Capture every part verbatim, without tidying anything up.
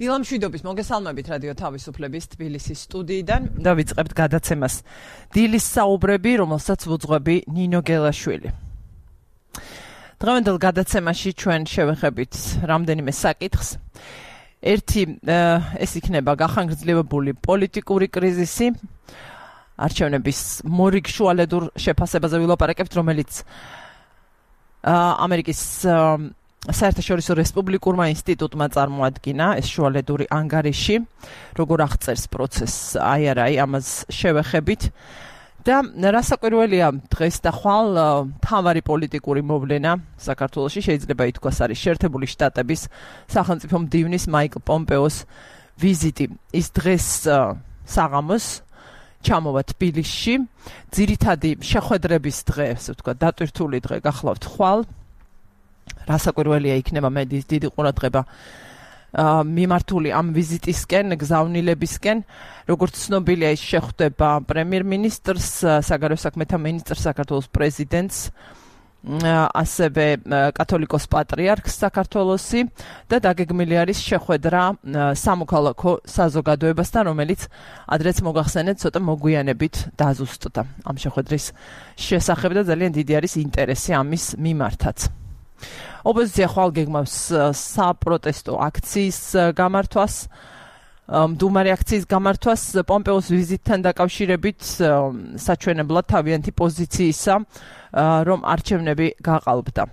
დილამშვიდობის მოგესალმებით რადიო თავისუფლების თბილისის სტუდიიდან და ვიწყებთ გადაცემას დილის საუბრები, რომელსაც ვუძღვები ნინო გელაშვილი. დღევანდელ გადაცემაში ჩვენ შევეხებით რამდენიმე საკითხს. ერთი ეს იქნება გახანგრძლივებული პოლიტიკური კრიზისი, არჩევნების მორიგ შუალედურ შეფასებაზე ვილაპარაკებთ, რომელიც ამერიკის საერთაშორისო რესპუბლიკურმა ინსტიტუტმა წარმოადგინა ეს შუალედური ანგარიში, როგორ აღწერს პროცესს აი არა აი ამას შევეხებით და რასაკვირველია დღეს და ხვალ მთავარი პოლიტიკური მოვლენა საქართველოში შეიძლება ითქვას არის შეერთებული შტატების სახელმწიფო მდივნის მაიკლ პომპეოს ვიზიტი. ის დღეს საღამოს ჩამოვა თბილისში, ძირითადი შეხვედრების დღე, ასე ვთქვათ, დატვირთული დღე გახლავთ ხვალ. რასაკვირველია იქნება მედიის დიდი ყურადღება მიმართული ამ ვიზიტისკენ, გზავნილებისკენ. როგორც ცნობილია, ის შეხვდება პრემიერ-მინისტრს, საგარეო საქმეთა მინისტრს, საქართველოს პრეზიდენტს, ასევე კათოლიკოს პატრიარქს საქართველოსი და დაგეგმილი არის შეხვედრა სამოქალაქო საზოგადოებასთან, რომელიც ადრეც მოგახსენეთ, ცოტა მოგვიანებით დაზუსტდა ამ შეხვედრის შესახებ და ძალიან დიდი არის ინტერესი ამის მიმართაც. ოპოზიცია ხვალ გეგმავს საპროტესტო აქციის გამართვას, მდუმარი აქციის გამართვას პომპეოს ვიზიტთან დაკავშირებით საჩვენებლად თავიანთი პოზიციისა, რომ არჩევნები გაყალბდა.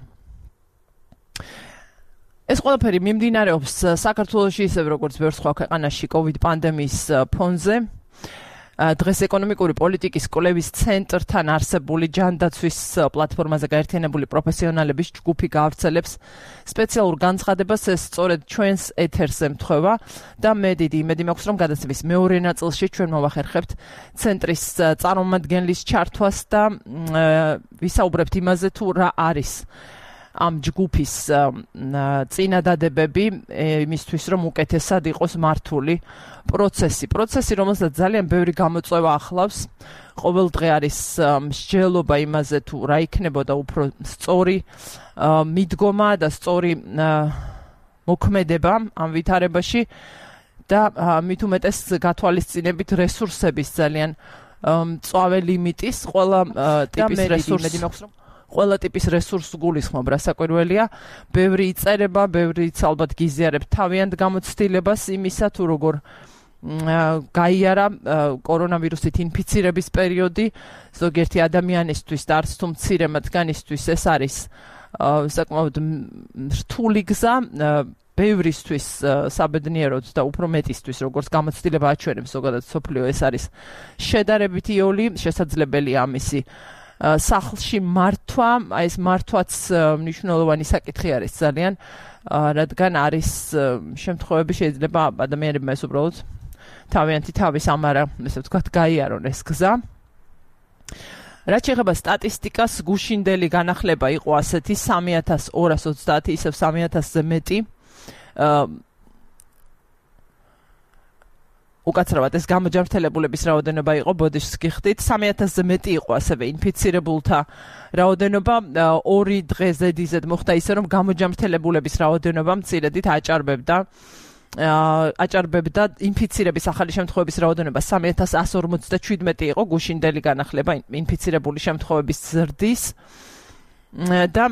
ეს ყველაფერი მიმდინარეობს საქართველოში, ისევ როგორც ბევრ სხვა ქვეყანაში კოვიდ პანდემიის ფონზე. დღეს ეკონომიკური პოლიტიკის კვლევის ცენტრთან არსებული ჯანდაცვის პლატფორმაზე გაერთიანებული პროფესიონალების ჯგუფი გაავრცელებს სპეციალურ განცხადებას, ეს სწორედ ჩვენს ეთერს ემთხვევა და მე დიდი იმედი მაქვს, რომ გადაცემის მეორე ნაწილში ჩვენ მოვახერხებთ ცენტრის წარმომადგენლის ჩართვას და ვისაუბრებთ იმაზე, თუ რა არის ამ ჯგუფის წინადადებები იმისთვის, რომ უკეთესად იყოს მართული პროცესი. პროცესი, რომელსაც ძალიან ბევრი გამოწვევა ახლავს. ყოველ დღე არის მსჯელობა იმაზე, თუ რა იქნებოდა უფრო სწორი მიდგომა და სწორი მოქმედება ამ ვითარებაში და მით უმეტეს გათვალისწინებით რესურსების ძალიან მწვავე ლიმიტის, ყველა ტიპის რესურსი. ყველა ტიპის რესურსს გულისხმობ, რასაკვირველია, ბევრი იწერება, ბევრიც ალბათ გიზიარებ თავიანთ გამოცდილებას იმისა, თუ როგორ გაიარა კორონავირუსით ინფიცირების პერიოდი ზოგიერთი ადამიანისთვის და არც თუ მცირე მათგანისთვის ეს არის საკმაოდ რთული გზა, ბევრისთვის საბედნიეროდ და უფრო მეტისთვის, როგორც გამოცდილება აჩვენებს ზოგადად მსოფლიო, ეს არის შედარებით იოლი, შესაძლებელია ამისი სახლში მართვა, აი ეს მართვაც მნიშვნელოვანი საკითხი არის ძალიან, რადგან არის შემთხვევები შეიძლება ადამიანებმა ეს უბრალოდ თავიანთი თავის ამარა, ესე ვთქვათ, გაიარონ ეს გზა. რაც შეეხება სტატისტიკას, გუშინდელი განახლება იყო ასეთი სამი ათას ორას ოცდაათი, ისევ სამი ათასზე მეტი. უკაცრავად ეს გამოჯანმრთელებულების რაოდენობა იყო, ბოდიშს გიხდით, სამი ათასზე მეტი იყო ასევე ინფიცირებულთა რაოდენობა, ორი დღე ზედიზედ მოხდა ისე, რომ გამოჯანმრთელებულების რაოდენობა მცირედით აჭარბებდა აჭარბებდა ინფიცირების ახალი შემთხვევების რაოდენობა სამი ათას ასი ორმოცდაშვიდმეტი იყო, გუშინდელი განახლება ინფიცირებული შემთხვევების ზრდის და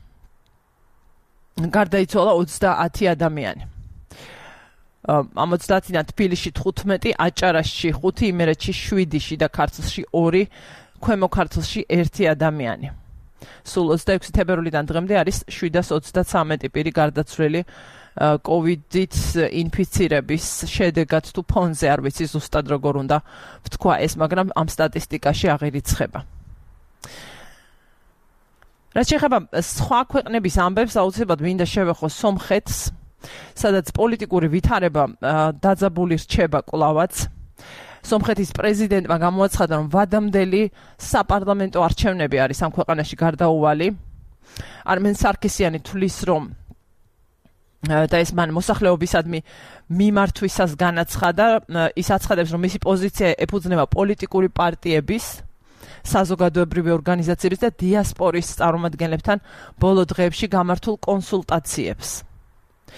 გარდაიცვალა ოცდაათი ადამიანი. ამ ოცდაათიდან თბილისში თხუთმეტი, აჭარაში ხუთი, იმერეთში შვიდი და ქართლში ორი, ქვემო ქართლში ერთი ადამიანი. სულ ოცდაექვსი თებერვლიდან დღემდე არის შვიდას ოცდაცამეტი პირი გარდაცვლილი კოვიდით ინფიცირების შედეგად თუ ფონზე, არ ვიცი ზუსტად როგორ უნდა ვთქვა ეს, მაგრამ ამ სტატისტიკაში აღირიცხება. რაც შეეხება სხვა ქვეყნების ამბებს, აუცილებლად მინდა შევეხო სომხეთს, სადაც პოლიტიკური ვითარება დაძაბული რჩება კვლავაც. სომხეთის პრეზიდენტმა გამოაცხადა, რომ ვადამდელი საპარლამენტო არჩევნები არის ამ ქვეყანაში გარდაუვალი. არმენ სარქისიანი თვლის, რომ და ეს მან მოსახლეობისადმი მიმართვისას განაცხადა, ის აცხადებს, რომ მისი პოზიცია ეფუძნება პოლიტიკური პარტიების, საზოგადოებრივი ორგანიზაციების და დიასპორის წარმომადგენლებთან ბოლო დღეებში გამართულ კონსულტაციებს.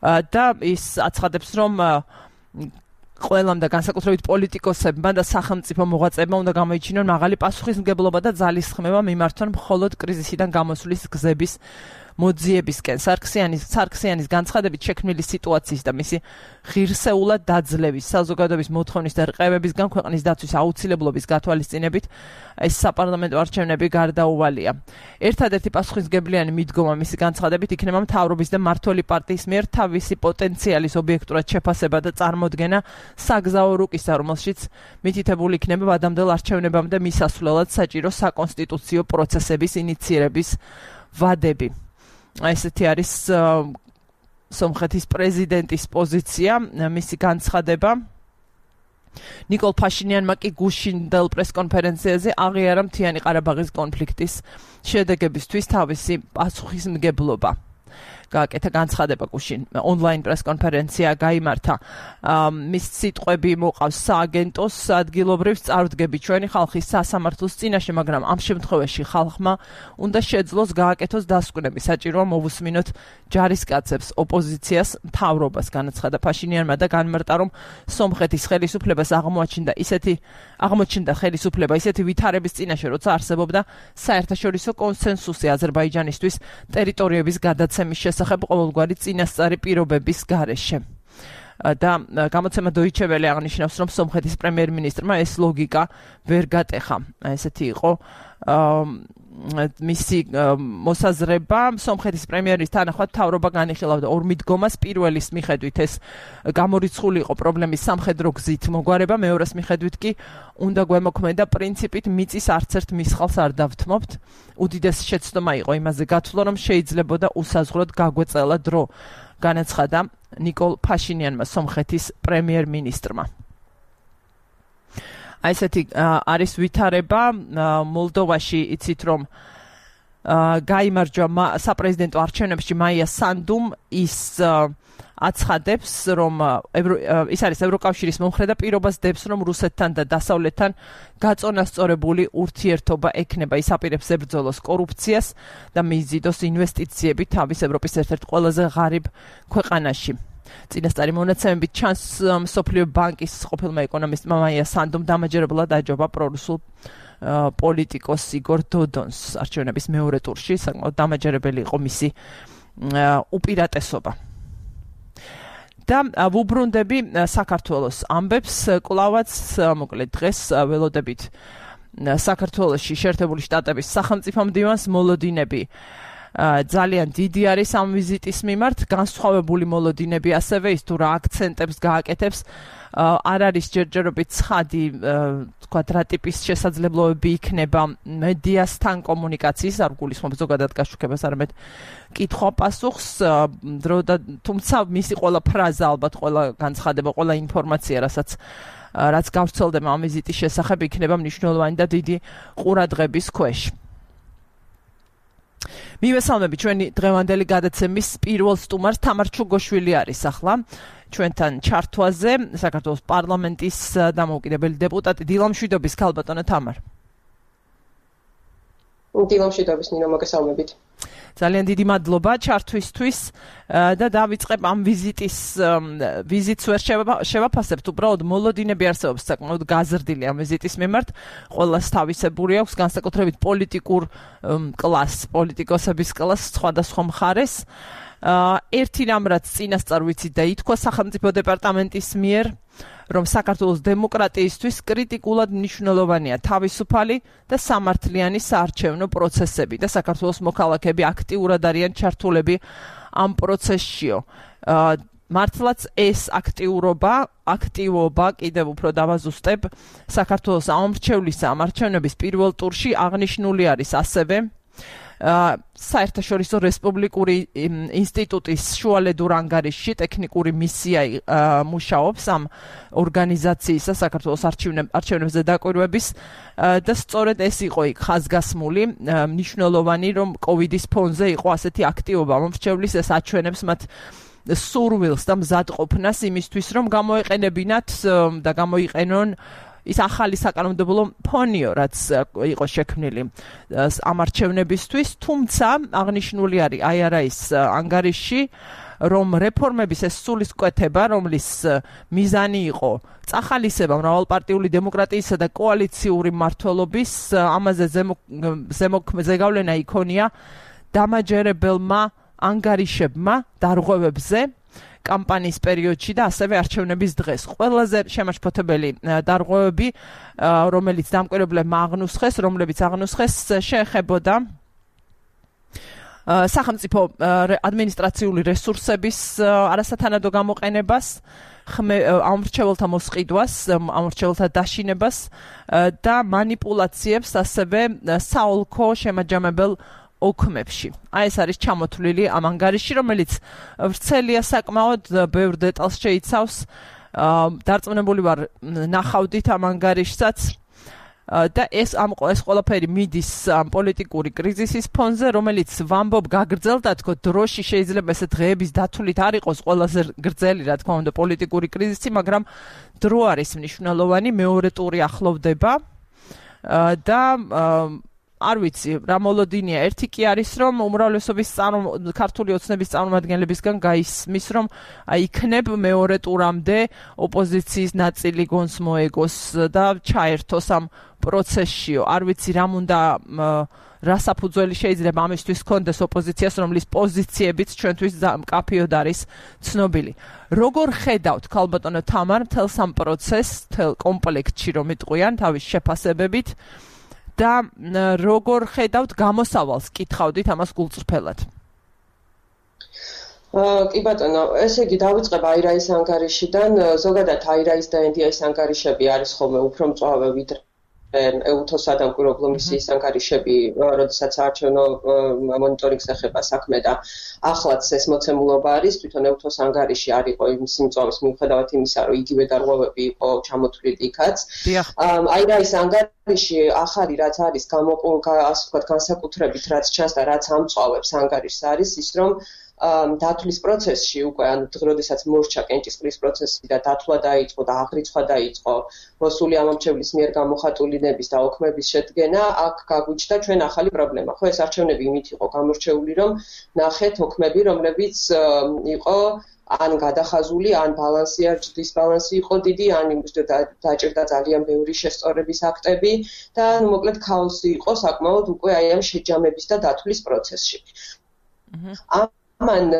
და ის აცხადებს, რომ ყველამ და განსაკუთრებით პოლიტიკოსებმა და სახელმწიფო მოღვაწეებმა უნდა გამოიჩინონ მაღალი პასუხისმგებლობა და ძალისხმევა მიმართონ მხოლოდ კრიზისიდან გამოსვლის გზების მოძიებისკენ. სარქსიანის სარქსიანის განცხადებით შექმნილი სიტუაციის და მისი ღირსეულად დაძლევის საზოგადოების მოთხოვნის და რყევებისგან ქვეყნის დაცვის აუცილებლობის გათვალისწინებით ეს საპარლამენტო არჩევნები გარდაუვალია. ერთადერთი პასუხისმგებლიანი მიდგომა მისი განცხადებით იქნება მთავრობის და მმართველი პარტიის მიერ თავისი პოტენციალის ობიექტურად შეფასება და წარმოდგენა საგზაო რუკისა, რომელშიც მითითებული იქნება ვადამდელ არჩევნებამდე მისასვლელად საჭირო საკონსტიტუციო პროცესების ინიცირების ვადები. ესეთი არის სომხეთის პრეზიდენტის პოზიცია, მისი განცხადება. ნიკოლ ფაშინიანმა კი გუშინდელ პრესკონფერენციაზე აღიარა მთიანი ყარაბაღის კონფლიქტის შედეგებისთვის თავისი პასუხისმგებლობა. გააკეთა განცხადება გუშინ ონლაინ პრესკონფერენცია გაიმართა. მის სიტყვები მოყავს სააგენტოს ადგილობრივ წარდგები ჩვენი ხალხის სასამართლოს წინაშე, მაგრამ ამ შემთხვევაში ხალხმა უნდა შეძლოს გააკეთოს დასკვნები, საჭიროა მოვუსმინოთ ჯარისკაცებს, ოპოზიციას, მთავრობას, განაცხადა ფაშინიანმა და განმარტა, რომ სომხეთის ხელისუფლებას აღმოაჩინდა ისეთი აღმოჩნდა ხელისუფლება ისეთი ვითარების წინაშე, როცა არსებობდა საერთაშორისო კონსენსუსი აზერბაიჯანისთვის ტერიტორიების გადაცემის შესახებ ყოველგვარი წინასწარი პირობების გარეშე. და გამოცემა Deutsche Welle აღნიშნავს, რომ სომხეთის პრემიერ-მინისტრმა ეს ლოგიკა ვერ გატეხა. ესეთი იყო მისი მოსაზრება. სომხეთის პრემიერის თანახმად მთავრობა განიხილავდა ორ მიდგომას. პირველის მიხედვით ეს გამორიცხული იყო პრობლემის სამხედრო გზით მოგვარება, მეორეს მიხედვით კი უნდა გვემოქმედა პრინციპით მიწის არც ერთ მისხალს არ დავთმობთ. უდიდესი შეცდომა იყო იმაზე გათვლა, რომ შეიძლებოდა უსაზღვროდ გაგვეწელა დრო, განაცხადა ნიკოლ ფაშინიანმა, სომხეთის პრემიერ-მინისტრმა. აი ესეთი არის ვითარება მოლდოვაში. იცით, რომ გაიმარჯვა საპრეზიდენტო არჩევნებში მაია სანდუმ. ის აცხადებს, რომ ის არის ევროკავშირის მომხრე და პირობას დებს, რომ რუსეთთან და დასავლეთთან გაწონასწორებული ურთიერთობა ექნება. ის აპირებს ებრძოლოს კორუფციას და მიიზიდოს ინვესტიციები თავის ევროპის ერთ-ერთ ყველაზე ღარიბ ქვეყანაში. წინასწარი მონაცემებით ჩანს, მსოფლიო ბანკის ყოფილმა ეკონომისტმა მაია სანდუმ დამაჯერებლად აჯობა პრორუსულ პოლიტიკოს იგორ დოდონს არჩევნების მეორე ტურში. საკმაოდ დამაჯერებელი იყო მისი უპირატესობა. და ვუბრუნდები საქართველოს ამბებს. კლავაც მოკლედ დღეს ველოდებით საქართველოში შეერთებული შტატების სახელმწიფო მდივანს მოლოდინები ძალიან დიდი არის ამ ვიზიტის მიმართ. განსხვავებული მოლოდინები ასევე ის თუ რა აქცენტებს გააკეთებს არ არის ჯერჯერობით ცხადი, თქვა რა ტიპის შესაძლებლობები იქნება მედიასთან კომუნიკაციის, არ გულისხმობ ზოგადად გაშუქებას, არამედ კითხვა-პასუხს, თუმცა მისი ყველა ფრაზა, ალბათ ყველა განცხადება, ყველა ინფორმაცია, რასაც რაც გავრცელდება ამ ვიზიტის შესახებ, იქნება მნიშვნელოვანი და დიდი ყურადღების ქვეშ. მივესალმები ჩვენი დღევანდელი გადაცემის პირველ სტუმარს. თამარ ჩუგოშვილი არის ახლა ჩვენთან ჩართვაზე, საქართველოს პარლამენტის დამოუკიდებელი დეპუტატი. დილამშვიდობის ქალბატონო თამარ. დილამშვიდობის ნინო, მოგესალმებით. ძალიან დიდი მადლობა ჩართვისთვის და დავიწყებ ამ ვიზიტის ვიზიტს ვერ შევაფასებთ, უბრალოდ მოლოდინები არსებობს საკმაოდ გაზრდილი ამ ვიზიტის მიმართ. ყველას თავისებური აქვს, განსაკუთრებით პოლიტიკურ კლასს, პოლიტიკოსების კლასს, სხვადასხვა მხარეს. ერთი რამ, რაც წინასწარ ვიცით და ითქვა სახელმწიფო დეპარტამენტის მიერ, რომ საქართველოს დემოკრატიისთვის კრიტიკულად მნიშვნელოვანია თავისუფალი და სამართლიანი საარჩევნო პროცესები და საქართველოს მოქალაქეები აქტიურად არიან ჩართულები ამ პროცესშიო. მართლაც ეს აქტიურობა, აქტივობა, კიდევ უფრო დავაზუსტებ, საქართველოს ამორჩევლისა ამ არჩევნების პირველ ტურში აღნიშნული არის ასევე საერთაშორისო რესპუბლიკური ინსტიტუტის შუალედურ ანგარიშში ტექნიკური მისია მუშაობს ამ ორგანიზაციისა საქართველოს არჩევნებზე დაკვირვების და სწორედ ეს იყო იქ ხაზგასმული, მნიშვნელოვანი, რომ კოვიდის ფონზე იყო ასეთი აქტივობა მომრჩევლის. ეს აჩვენებს მათ სურვილს და მზადყოფნას იმისთვის, რომ გამოეყენებინათ და გამოიყენონ ის ახალი საკანონმდებლო ფონიო, რაც იყო შექმნილი ამ არჩევნებისთვის, თუმცა აღნიშნული არის აი არა ის ანგარიში, რომ რეფორმების ეს სულისკვეთება, რომლის მიზანი იყო წახალისება მრავალპარტიული დემოკრატიისა და კოალიციური მმართველობის, ამაზე ზეგავლენა იქონია დამაჯერებელმა ანგარიშებმა დარღვევებზე კამპანიის პერიოდში და ასევე არჩევნების დღეს. ყველაზე შემაშფოთებელი დარღვევები, რომელიც დამკვირვებლებმა აღნუსხეს, რომლებიც აღნუსხეს, შეეხებოდა სახელმწიფო ადმინისტრაციული რესურსების არასათანადო გამოყენებას, ამორჩეველთა მოსყიდვას, ამორჩეველთა დაშინებას და მანიპულაციებს ასევე საოლქო შემაჯამებელ ოქმებში. აი ეს არის ჩამოთვლილი ამ ანგარიში, რომელიც ვრცელია საკმაოდ, ბევრ დეტალს შეიცავს. დარწმუნებული ვარ, ნახავდით ამ ანგარიშსაც და ეს ამ ეს ყველაფერი მიდის პოლიტიკური კრიზისის ფონზე, რომელიც ვამბობ გაგრძელდა, თქო, დროში შეიძლება ესე დღეების დათვლით არ იყოს ყველაზე გრძელი, რა თქმა უნდა, პოლიტიკური კრიზისი, მაგრამ დრო არის მნიშვნელოვანი, მეორე ტური ახლოვდება და არ ვიცი, რა მოლოდინია. ერთი კი არის, რომ უმრავლესობის ქართული ოცნების წარმომადგენლებისგან გაისმის, რომ იქნებ მეორე ტურამდე ოპოზიციის ნაწილი გონს მოეგოს და ჩაერთოს ამ პროცესშიო. არ ვიცი, რამ უნდა რა საფუძველი შეიძლება ამისთვის ჰქონდეს ოპოზიციას, რომლის პოზიციებიც ჩვენთვის მკაფიოდ არის ცნობილი. როგორ ხედავთ, ქალბატონო თამარ, მთელს ამ პროცესს, მთელ კომპლექტში რომ იტყვიან, თავის შეფასებებით და როგორ ხედავთ გამოსავალს, კითხავდით ამას გულწრფელად? კი ბატონო, ესე იგი დავიწყებ აირაის ანგარიშიდან. ზოგადად აირაის და ენდიაის ანგარიშები არის ხოლმე უფრო მწვავე ვიდრე ეუთოს სადამკვირვებლო მისიის ანგარიშები, როდესაც საარჩევნო მონიტორინგს ეხება საქმე და ახლაც ეს მოცემულობა არის, თვითონ ეუთოს ანგარიში არ იყო იმის მწვავეს მიუხედავად იმისა, რომ იგივე დარღვევები იყო ჩამოთვლილი იქაც. აირაის ანგარიში ახალი რაც არის ასე ვთქვათ განსაკუთრებით რაც ჩანს და რაც ამწვავებს ანგარიშს არის ის, რომ დათვლის პროცესში უკვე, ანუ როდესაც მორჩა კენჭისყრის პროცესი და დათვლა დაიწყო და აღრიცხვა დაიწყო მოსული ამომრჩევლის მიერ გამოხატულინების და ოქმების შედგენა, აქ გაგვიჩნდა ჩვენ ახალი პრობლემა. ხო, ეს არჩევნები იმით იყო გამორჩეული, რომ ნახეთ ოქმები, რომლებიც იყო ან გადახაზული, ან ბალანსი არ დისბალანსი იყო დიდი, ან დაჭირდა ძალიან ბევრი შესწორების აქტები და ნუ მოკლედ ქაოსი იყო საკმაოდ უკვე აი ამ შეჯამების და დათვლის პროცესში. ამან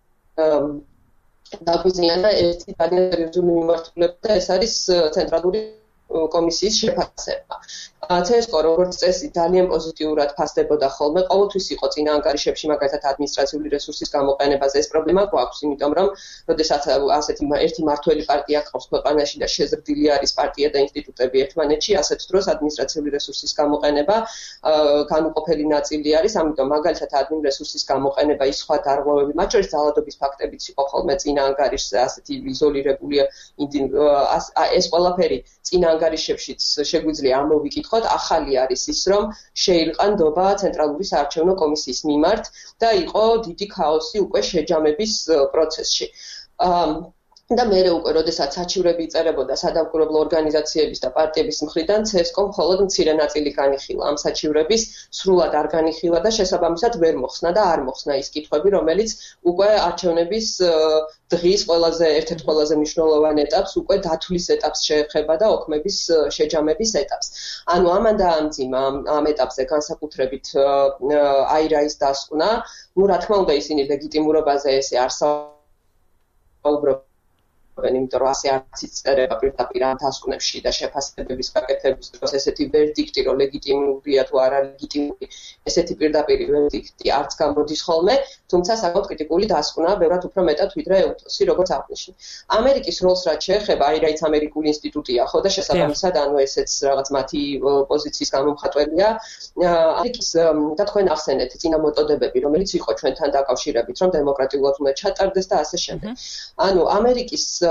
დაგვიზიანა ერთი ძალიან სერიოზული მიმართულება და ეს არის ცენტრალური კომისიის შეფასება. ცესკო როგორც წესი ძალიან პოზიტიურად ფასდებოდა ხოლმე, ყოველთვის იყო წინა ანგარიშებში, მაგალითად ადმინისტრაციული რესურსის გამოყენებაზე ეს პრობლემა გვაქვს, იმიტომ რომ როდესაც ასეთი ერთი მმართველი პარტია ყავს ქვეყანაში და შეზრდილი არის პარტია და ინსტიტუტები ერთმანეთში, ასეთ დროს ადმინისტრაციული რესურსის გამოყენება განუყოფელი ნაწილი არის, ამიტომ მაგალითად ადმინ რესურსის გამოყენება, ის სხვა დარღვევები, მათ შორის ძალადობის ფაქტებიც იყო ხოლმე წინა ანგარიშზე ასეთი იზოლირებული ეს ყველაფერი წინა ანგარიშებშიც შეგვიძლია ამოვიკითხოთ. ახალი არის ის, რომ შეირყა ნდობა ცენტრალური საარჩევნო კომისიის მიმართ და იყო დიდი ქაოსი უკვე შეჯამების პროცესში. და მერე უკვე, როდესაც საჩივრები იწერებოდა სადამკვირვებლო ორგანიზაციების და პარტიების მხრიდან, ცესკომ მხოლოდ მცირე ნაწილი განიხილა ამ საჩივრების, სრულად არ განიხილა და შესაბამისად ვერ მოხსნა და არ მოხსნა ის კითხვები, რომელიც უკვე არჩევნების დღის ყველაზე ერთ-ერთ ყველაზე მნიშვნელოვან ეტაპს, უკვე დათვლის ეტაპს შეეხება და ოქმების შეჯამების ეტაპს. ანუ ამან დაამძიმა ამ ეტაპზე განსაკუთრებით აირაის დასკვნა, ნუ რა თქმა უნდა ისინი ლეგიტიმურობაზე ესე არ საუბრობენ, იმიტომ რომ ასე არც იწერება პირდაპირ ამ დასკვნებში და შეფასებების გაკეთების დროს ესეთი ვერდიქტი, რომ ლეგიტიმურია თუ არა ლეგიტიმური, ესეთი პირდაპირ ვერდიქტი არც გამოდის ხოლმე, თუმცა საკმაოდ კრიტიკული დასკვნაა, ბევრად უფრო მეტად ვიდრე ეუთოსი, როგორც აღნიშნე. ამერიკის როლს რაც შეეხება, აირაიც ამერიკული ინსტიტუტია, ხო და შესაბამისად, ანუ ესეც რაღაც მათი პოზიციის გამომხატველია. ამერიკის და თქვენ ახსენეთ წინა მოტოდებები, რომელიც იყო ჩვენთან დაკავშირებით, რომ დემოკრატიულად უნდა ჩატარდეს და ასე შემდეგ. ანუ ამერიკის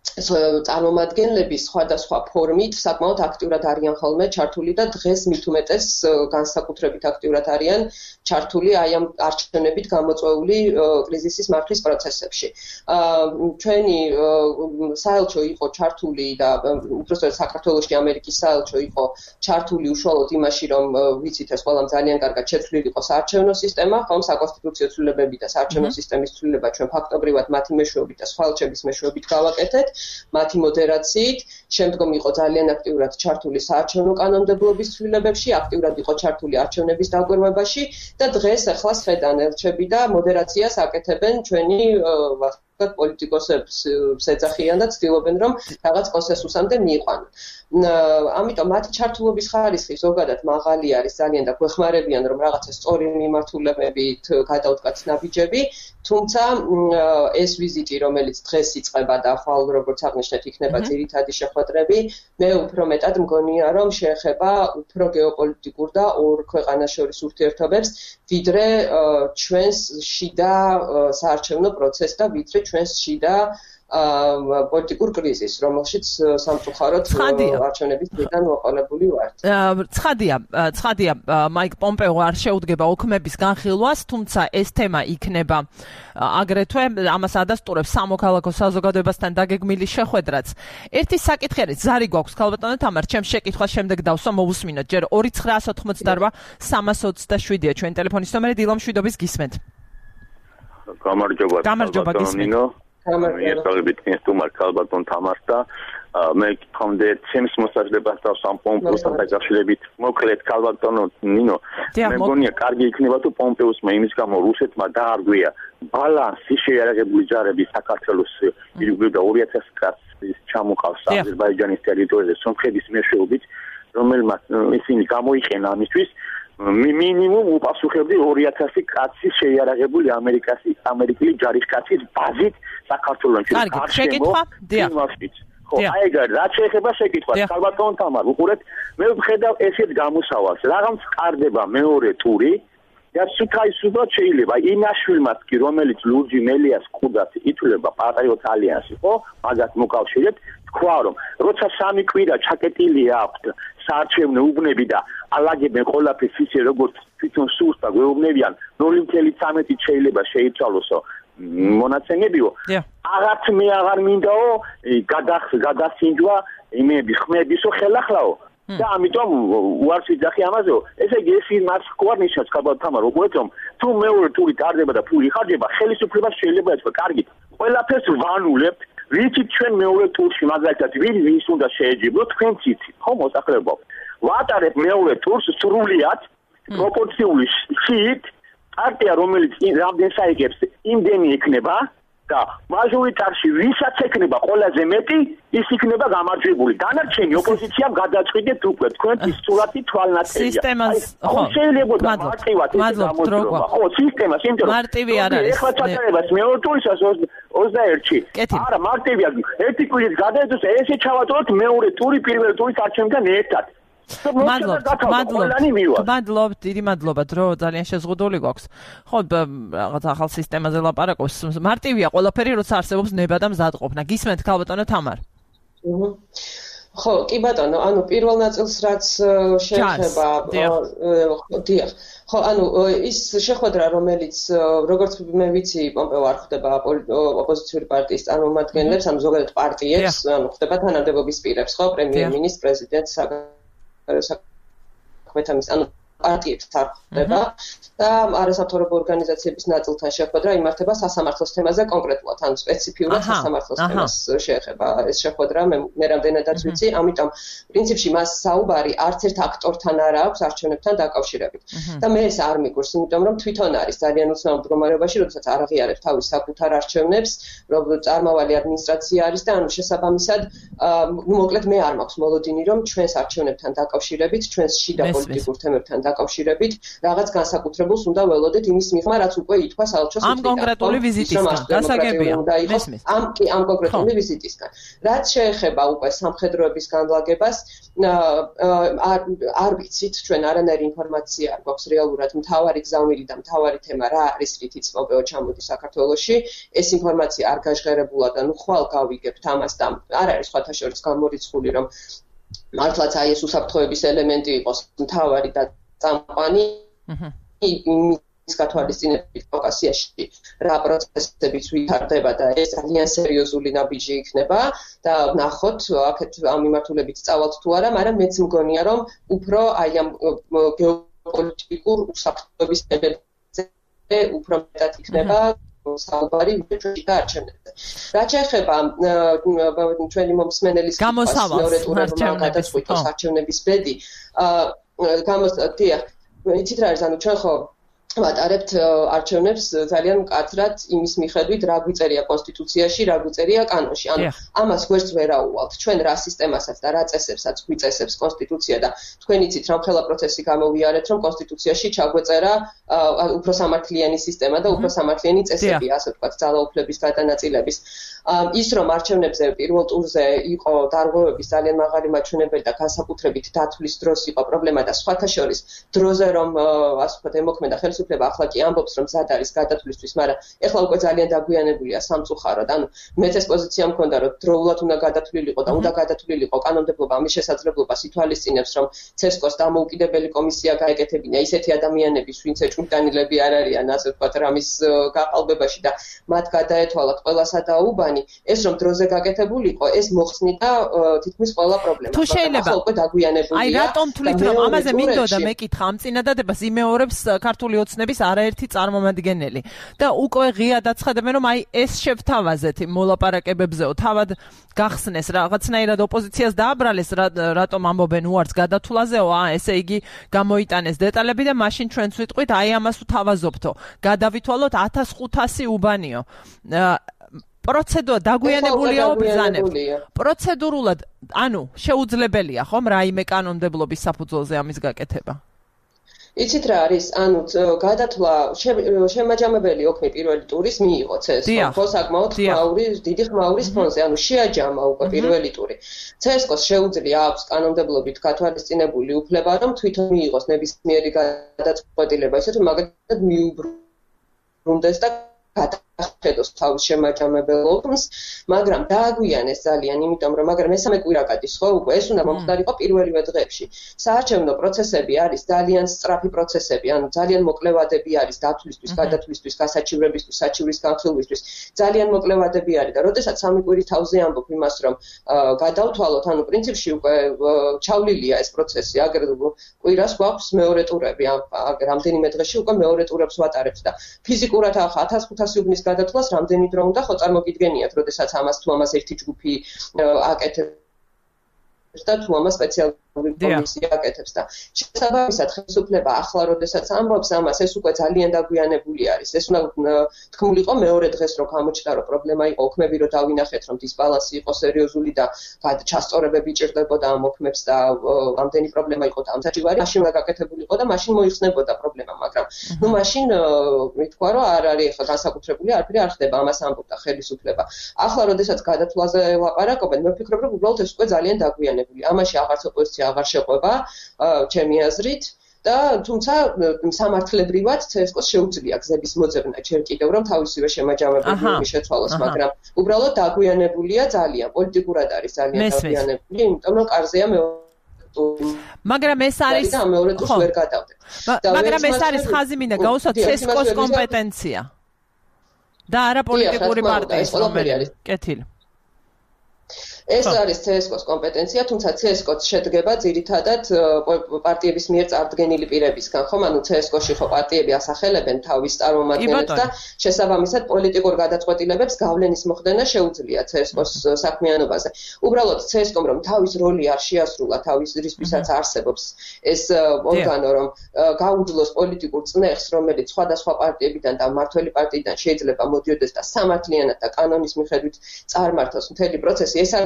წარმომადგენლების სხვადასხვა ფორმით საკმაოდ აქტიურად არიან ხოლმე ჩართული და დღეს მით უმეტეს განსაკუთრებით აქტიურად არიან ჩართული აი ამ არჩევნებით გამოწვეული კრიზისის მართვის პროცესებში. ჩვენი საელჩო იყო ჩართული და უბრალოდ საქართველოში ამერიკის საელჩო იყო ჩართული უშუალოდ იმაში, რომ ვიცით ეს ყველამ ძალიან კარგად შეცვლილი იყო საარჩევნო სისტემა, ხომ საკონსტიტუციო ცვლილებები და საარჩევნო სისტემის ცვლილება ჩვენ ფაქტობრივად მათი მეშვეობით და სხვა ელჩების მეშვეობით გავაკეთეთ. მათი მოდერაციით, შემდგომ იყო ძალიან აქტიურად ჩართული საარჩევნო კანონმდებლობის ცვლილებებში, აქტიურად იყო ჩართული არჩევნების დაკვირვებაში და დღეს ახლა სხედან ელჩები და მოდერაციას აკეთებენ ჩვენი პოლიტიკოსებს ეძახიან და ცდილობენ რომ რაღაც კონსენსუსამდე მიიყვანონ. ამიტომ მათი ჩართულობის ხარისხი ზოგადად მაღალი არის ძალიან და გვეხმარებიან რომ რაღაცა სწორი მიმართულებებით გადავდგათ ნაბიჯები, თუმცა ეს ვიზიტი რომელიც დღეს იწყება და ხვალ როგორც აღნიშნეთ იქნება ძირითადი შეხვედრები, მე უფრო მეტად მგონია რომ შეეხება უფრო გეოპოლიტიკურ და ორ ქვეყანას შორის ურთიერთობებს, ვიდრე ჩვენს შიდა საარჩევნო პროცესს და ვიდრე ჩვენს შიდა პოლიტიკურ კრიზისს, რომელშიც სამწუხაროდ არჩევნების დღიდან მოყოლებული ვართ. ცხადია, ცხადია, მაიკ პომპეო არ შეუდგება ოქმების განხილვას, თუმცა ეს თემა იქნება აგრეთვე ამას ადასტურებს სამოქალაქო საზოგადოებასთან დაგეგმილი შეხვედრაც. ერთი საკითხი არის, ზარი გვაქვს ქალბატონო თამარ, ჩემს შეკითხვას შემდეგ დავსვა მოვუსმინოთ. ჯერ ორი ცხრაას ოცდაოთხმოცდაოთხ სამას ოცდაშვიდია ჩვენი ტელეფონის ნომერი, დილო მშვიდობის გისმენთ. გამარჯობა. გამარჯობა გისმენთ. მიესალმებით თუმარ ქალბატონ თამარს და მე გქონდე ჩემს მოსაჯდებას და სამ პომპეოსთან დაკავშირებით მოკლედ ქალბატონო ნინო მე მგონია კარგი იქნება თუ პომპეოსმა იმის გამო რუსეთმა დაარღვია ბალანსი შეიარაღებული ჯარების საქართველოს ირგვლივ და ორი ათასი კაცის ჩამოყავს აზერბაიჯანის ტერიტორიაზე სომხეთის მეშვეობით რომელმაც ისინი გამოიყენა ამისთვის მინიმუმ უპასუხებდი ორი ათასი კაცის შეიარაღებული ამერიკასი ამერიკული ჯარისკაცის ბაზით საქართველოში. კარგი, შეკითხვა? დიახ. ხო, აი ეგ რაც შეეხება შეკითხვას, ქალბატონ თამარ, უყურეთ, მე ვხედავ ესეთ გამოსავალს, რაღაც ყარდება მეორე ტური და სუქაისუბად შეიძლება ინაშვილმაც კი რომელიც ლურჯი მელიას ყუდას ითვლება პატრიოტ ალიანსი, ხო? მაგათ მოკავშირეთ, თქვა რომ როცა სამი კვირა ჩაკეტილი აქვთ საარჩევნო უბნები და ალაგებენ ყველაფერს ისე როგორც თვითონ სურს და გვეუბნებიან ნული წელი ცამეტი შეიძლება შეიცვალოსო მონაცემებიო აღარც მე აღარ მინდაო გადასინჯვა იმები ხმებისო ხელახლაო და ამიტომ უარს ვიძახი ამაზეო ესე იგი ეს მას ყوار ნიშნავს ქალბატონ თამარ უყურეთ რომ თუ მეორე ტური ტარდება და ფული ხარჯება ხელისუფლება შეიძლება ეთქვა კარგით ყველაფერს ვანულებთ ვიცით ჩვენ მეორე ტურში მაგალითად ვინ ვის უნდა შეეჯიბროთ თქვენ ციცით ხო მოსახლეობო ვატარებ მეორე ტურს სრულიად პროპორციული შით პარტია რომელიც რამდენს აიგებს იმდენი იქნება და მაჟორიტარში ვისაც ექნება ყველაზე მეტი ის იქნება გამარჯვებული დანარჩენი ოპოზიციამ გადაწყვიტეთ უკვე თქვენთვის სურათი თვალნათელია სისტემას ხო შეიძლება მარტივად მადლობთ ხო სისტემას იმიტომ მარტივი არ არის ეხლა ჩატარებას მეორე ტურისას ოცდაერთში არა მარტივია ერთი კვირის გადაიდოს ესე ჩავატაროთ მეორე ტური პირველი ტურის არჩევნიდან ერთად მადლობთ, მადლობთ, მადლობთ, დიდი მადლობა, დრო ძალიან შეზღუდული გვაქვს. ხო, რაღაც ახალ სისტემაზე ლაპარაკობს. მარტივია ყველაფერი, როცა არსებობს ნება და მზადყოფნა. გისმენთ ქალბატონო თამარ. ხო, კი ბატონო, ანუ პირველ ნაწილს რაც შეეხება, დიახ. ხო, ანუ ის შეხვედრა, რომელიც როგორც მე ვიცი, პომპეო არ ხდება ოპოზიციური პარტიის წარმომადგენლებს, ანუ ზოგადად პარტიებს, ანუ ხდება თანამდებობის პირებს, ხო, პრემიერ-მინისტრს, პრეზიდენტს საქმეთამის ანუ პარტიებს არ ხდება და არასამთავრობო ორგანიზაციების ნაწილთან შეხვედრა იმართება სასამართლოს თემაზე კონკრეტულად, ანუ სპეციფიურად სასამართლოს თემას შეეხება ეს შეხვედრა, მე რამდენადაც ვიცი, ამიტომ პრინციპში მას საუბარი არც ერთ აქტორთან არ აქვს არჩევნებთან დაკავშირებით. და მე ეს არ მიგურს, იმიტომ რომ თვითონ არის ძალიან უცნაურ მდგომარეობაში, როდესაც არ აღიარებს თავის საკუთარ არჩევნებს, რომ წარმავალი ადმინისტრაცია არის და ანუ შესაბამისად, მოკლედ მე არ მაქვს მოლოდინი, რომ ჩვენს არჩევნებთან დაკავშირებით, ჩვენს შიდა პოლიტიკურ თემებთან დაკავშირებით რაღაც განსაკუთრებულს უნდა ველოდეთ იმის მიღმა, რაც უკვე ითქვა საელჩოს ამ კონკრეტული ვიზიტისგან. გასაგებია. ამ კი ამ კონკრეტული ვიზიტისგან. რაც შეეხება უკვე სამხედროების განლაგებას, არ ვიცით, ჩვენ არანაირი ინფორმაცია არ გვაქვს რეალურად მთავარი გზავნილი და მთავარი თემა რა არის, რითიც მოპეო ჩამოდის საქართველოში. ეს ინფორმაცია არ გაჟღერებულა და ნუ ხვალ გავიგებთ ამას და არ არის სხვათა შორის გამორიცხული, რომ მართლაც აი ეს უსაფრთხოების ელემენტი იყოს მთავარი და წამყვანი. ის გათვალისწინებით კავკასიაში რა პროცესებიც ვითარდება და ეს ძალიან სერიოზული ნაბიჯი იქნება და ნახოთ აქეთ ამ მიმართულებით სწავლთ თუ არა, მაგრამ მეც მგონია რომ უფრო აი ამ გეოპოლიტიკურ უსაფრთხოების თემებზე უფრო მეტად იქნება საუბარი ვიჭრში და არჩევნებზე. რაც შეეხება ჩვენი მომსმენელის გამოსავალს გადაწყვიტოს არჩევნების ბედი, გამოსდია იცით რა არის, ანუ ჩვენ ხო ვატარებთ არჩევნებს ძალიან მკაცრად იმის მიხედვით, რა გვიწერია კონსტიტუციაში, რა გვიწერია კანონში. ანუ ამას გვერდს ვერ აუვალთ. ჩვენ რა სისტემასაც და რა წესებსაც გვიწესებს კონსტიტუცია და თქვენ იცით, რომ ხელა პროცესი გამოვიარეთ, რომ კონსტიტუციაში ჩაგვეწერა უფრო სამართლიანი სისტემა და უფრო სამართლიანი წესები, ასე ვთქვათ, ძალაუფლების გადანაწილების. ის რომ არჩევნებზე პირველ ტურზე იყო დარღვევების ძალიან მაღალი მაჩვენებელი და განსაკუთრებით დათვლის დროს იყო პრობლემა და სხვათა შორის დროზე რომ ასე ვთქვათ ემოქმედა ხელისუფლება, ახლა კი ამბობს რომ მზად არის გადათვლისთვის, მაგრამ ეხლა უკვე ძალიან დაგვიანებულია სამწუხაროდ. ანუ მეც ეს პოზიცია მქონდა, რომ დროულად უნდა გადათვლილიყო და უნდა გადათვლილიყო კანონმდებლობა ამის შესაძლებლობას ითვალისწინებს, რომ ცესკოს დამოუკიდებელი კომისია გაეკეთებინა ისეთი ადამიანების, ვინც ეჭვმიტანილები არ არიან, ასე ვთქვათ, რამის გაყალბებაში და მათ გადაეთვალათ ყველა სადაუბანი. ეს რომ დროზე გაკეთებულიყო, ეს მოხსნიდა თითქმის ყველა პრობლემა. თუ შეიძლება უკვე დაგვიანებულია. აი რატომ თვლით რომ ამაზე მინდოდა მეკითხა ამ წინადადებას იმეორებს ქართული ოცნების არაერთი წარმომადგენელი და უკვე ღიად აცხადებენ რომ აი ეს შევთავაზეთ მოლაპარაკებებზეო, თავად გახსნეს რაღაცნაირად ოპოზიციას დააბრალეს, რატომ ამბობენ უარს გადათვლაზეო, აა ესე იგი გამოიტანეს დეტალები და მაშინ ჩვენც ვიტყვით აი ამას ვთავაზობთო, გადავითვალოთ ათას ხუთასი უბანიო. პროცედურა დაგვიანებულია უბრძანებთ. პროცედურულად, ანუ შეუძლებელია ხომ რაიმე კანონმდებლობის საფუძველზე ამის გაკეთება? იცით რა არის, ანუ გადათვლა შემაჯამებელი ოქმი პირველი ტურის მიიღო ცესკო, ხო საკმაოდ ხმაური, დიდი ხმაურის ფონზე, ანუ შეაჯამა უკვე პირველი ტური. ცესკოს შეუძლია აქვს კანონმდებლობით გათვალისწინებული უფლება, რომ თვითონ მიიღოს ნებისმიერი გადაწყვეტილება, ისე რომ მაგალითად მიუბრუნდეს და გადახედოს თავის შემაჯამებელ ოქმს, მაგრამ დააგვიანეს ძალიან, იმიტომ რომ მაგრამ მესამე კვირა გადის, ხო, უკვე ეს უნდა მომხდარიყო პირველივე დღეებში. საარჩევნო პროცესები არის ძალიან სწრაფი პროცესები, ანუ ძალიან მოკლევადები არის დათვლისთვის, გადათვლისთვის, გასაჩივრებისთვის, საჩივრის განხილვისთვის. ძალიან მოკლევადები არის და როდესაც სამი კვირის თავზე ამბობ იმას, რომ გადავთვალოთ, ანუ პრინციპში უკვე ჩავლილია ეს პროცესი, აგერ კვირას გვაქვს მეორე ტურები, რამდენიმე დღეში უკვე მეორე ტურებს ვატარებთ და ფიზიკურად ახლა ათას ხუთასი უბნის გადათვლას რამდენი დრო უნდა ხო წარმოგიდგენიათ, როდესაც ამას თუ ამას ერთი ჯგუფი აკეთებს და თუ ამას სპეციალური კომისია აკეთებს და შესაბამისად ხელისუფლება ახლა როდესაც ამბობს ამას, ეს უკვე ძალიან დაგვიანებული არის. ეს უნდა თქმულიყო მეორე დღეს რომ გამოჩნდა რომ პრობლემა იყო ოქმები რომ დავინახეთ რომ დისბალანსი იყო სერიოზული და ჩასწორებები ჭირდებოდა ამ ოქმებს და ამდენი პრობლემა იყო და ამ საჭირო არის, მაშინ უნდა გაკეთებულიყო და მაშინ მოიხსნებოდა პრობლემა, მაგრამ ნუ მაშინ მithქვა რომ არ არის ახლა განსაკუთრებული არაფერი არ ხდება, ამას ამბობდა ხელისუფლება. ახლა როდესაც გადათვლაზე ლაპარაკობენ, მე ვფიქრობ რომ უბრალოდ ეს უკვე ძალიან დაგვიანებულია. ამაში აღარც ოპოზიცია აღარ შეყვება ჩემი აზრით და თუმცა სამართლებრივად ცესკოს შეუძლია გზების მოძებნა ჯერ კიდევ რომ თავისივე შემაჯამებელი შეცვალოს, მაგრამ უბრალოდ დაგვიანებულია ძალიან, პოლიტიკურად არის ძალიან დაგვიანებული, იმიტომ რომ კარზეა მეორე მაგრამ ეს არის და მეორე ტურს ვერ გადავდეთ. მაგრამ ეს არის ხაზი მინდა გაუსვათ ცესკოს კომპეტენცია და არა პოლიტიკური პარტიის რომელიც კეთილი. ეს არის ცესკოს კომპეტენცია, თუმცა ცესკოც შედგება ძირითადად პარტიების მიერ წარდგენილი პირებისგან, ხომ? ანუ ცესკოში ხო პარტიები ასახელებენ თავის წარმომადგენლებს და შესაბამისად პოლიტიკურ გადაწყვეტილებებს გავლენის მოხდენა შეუძლია ცესკოს საქმიანობაზე. უბრალოდ ცესკომ რომ თავის როლი არ შეასრულა თავის რისთვისაც არსებობს ეს ორგანო, რომ გაუძლოს პოლიტიკურ წნეხს, რომელიც სხვადასხვა პარტიებიდან და მმართველი პარტიიდან შეიძლება მოდიოდეს და სამართლიანად და კანონის მიხედვით წარმართოს მთელი პროცესი, ეს არ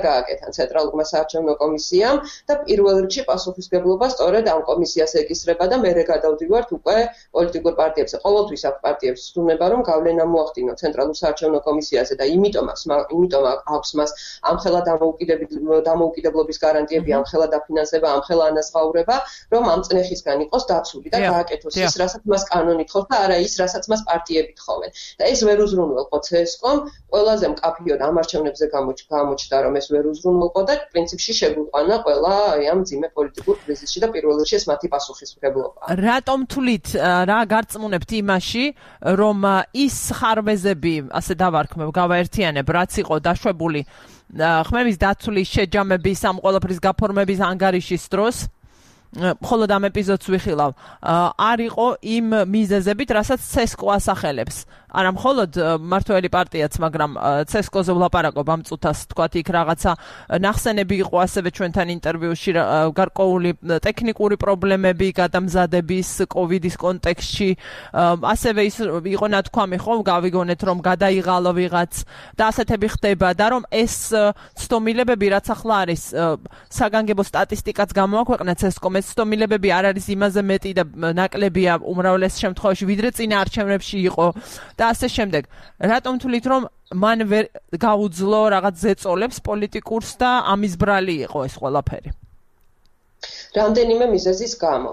გააკეთა ცენტრალურმა საარჩევნო კომისიამ და პირველ რიგში პასუხისმგებლობა სწორედ ამ კომისიას ეკისრება და მერე გადავდივართ უკვე პოლიტიკურ პარტიებზე. ყოველთვის აქ პარტიებს ვსწუნება, რომ გავლენა მოახდინონ ცენტრალურ საარჩევნო კომისიაზე და იმიტომ იმიტომ აქვს მას ამხელა დამოუკიდებლობის გარანტიები, ამხელა დაფინანსება, ამხელა ანაზღაურება, რომ ამ წნეხისგან იყოს დაცული და გააკეთოს ის, რასაც მას კანონი თხოვს და არა ის, რასაც მას პარტიები თხოვენ. და ეს ვერ უზრუნველყო ცესკომ, ყველაზე მკაფიოდ ამ არჩევნებზე გამოჩნდა, რომ ეს ვერ უზრუნველყო და პრინციპში შეგვიყვანა ყველა ამ ძიმე პოლიტიკურ კრიზისში და პირველ რიგში ეს მათი პასუხისმგებლობაა. რატომ თვლით რა გარწმუნებთ იმაში, რომ ის ხარვეზები, ასე დავარქმევ, გავაერთიანებ, რაც იყო დაშვებული ხმების დაცulis შეჯამების ამ ყველაფრის გაფორმების ანგარიშის დროს, მხოლოდ ამ ეპიზოდს ვიხილავ, არ იყო იმ მიზეზებით, რასაც ცესკო ასახელებს. არა მხოლოდ მმართველი პარტიაც, მაგრამ ცესკოზე ვლაპარაკობ ამ წუთას, თქვათ იქ რაღაცა ნახსენები იყო ასევე ჩვენთან ინტერვიუში გარკვეული ტექნიკური პრობლემები გადამზადების კოვიდის კონტექსტში, ასევე ის იყო ნათქვამი, ხო, გავიგონეთ, რომ გადაიღალო ვიღაც და ასეთები ხდება და რომ ეს ცდომილებები, რაც ახლა არის საგანგებო სტატისტიკაც გამოაქვეყნა ცესკომ, ეს ცდომილებები არ არის იმაზე მეტი და ნაკლებია უმრავლეს შემთხვევაში, ვიდრე წინა არჩევნებში იყო და ასე შემდეგ. რატომ თვლით, რომ მან ვერ გაუძლო რაღაც ზეწოლებს პოლიტიკურს და ამის ბრალი იყო ეს ყველაფერი? რამდენიმე მიზეზის გამო.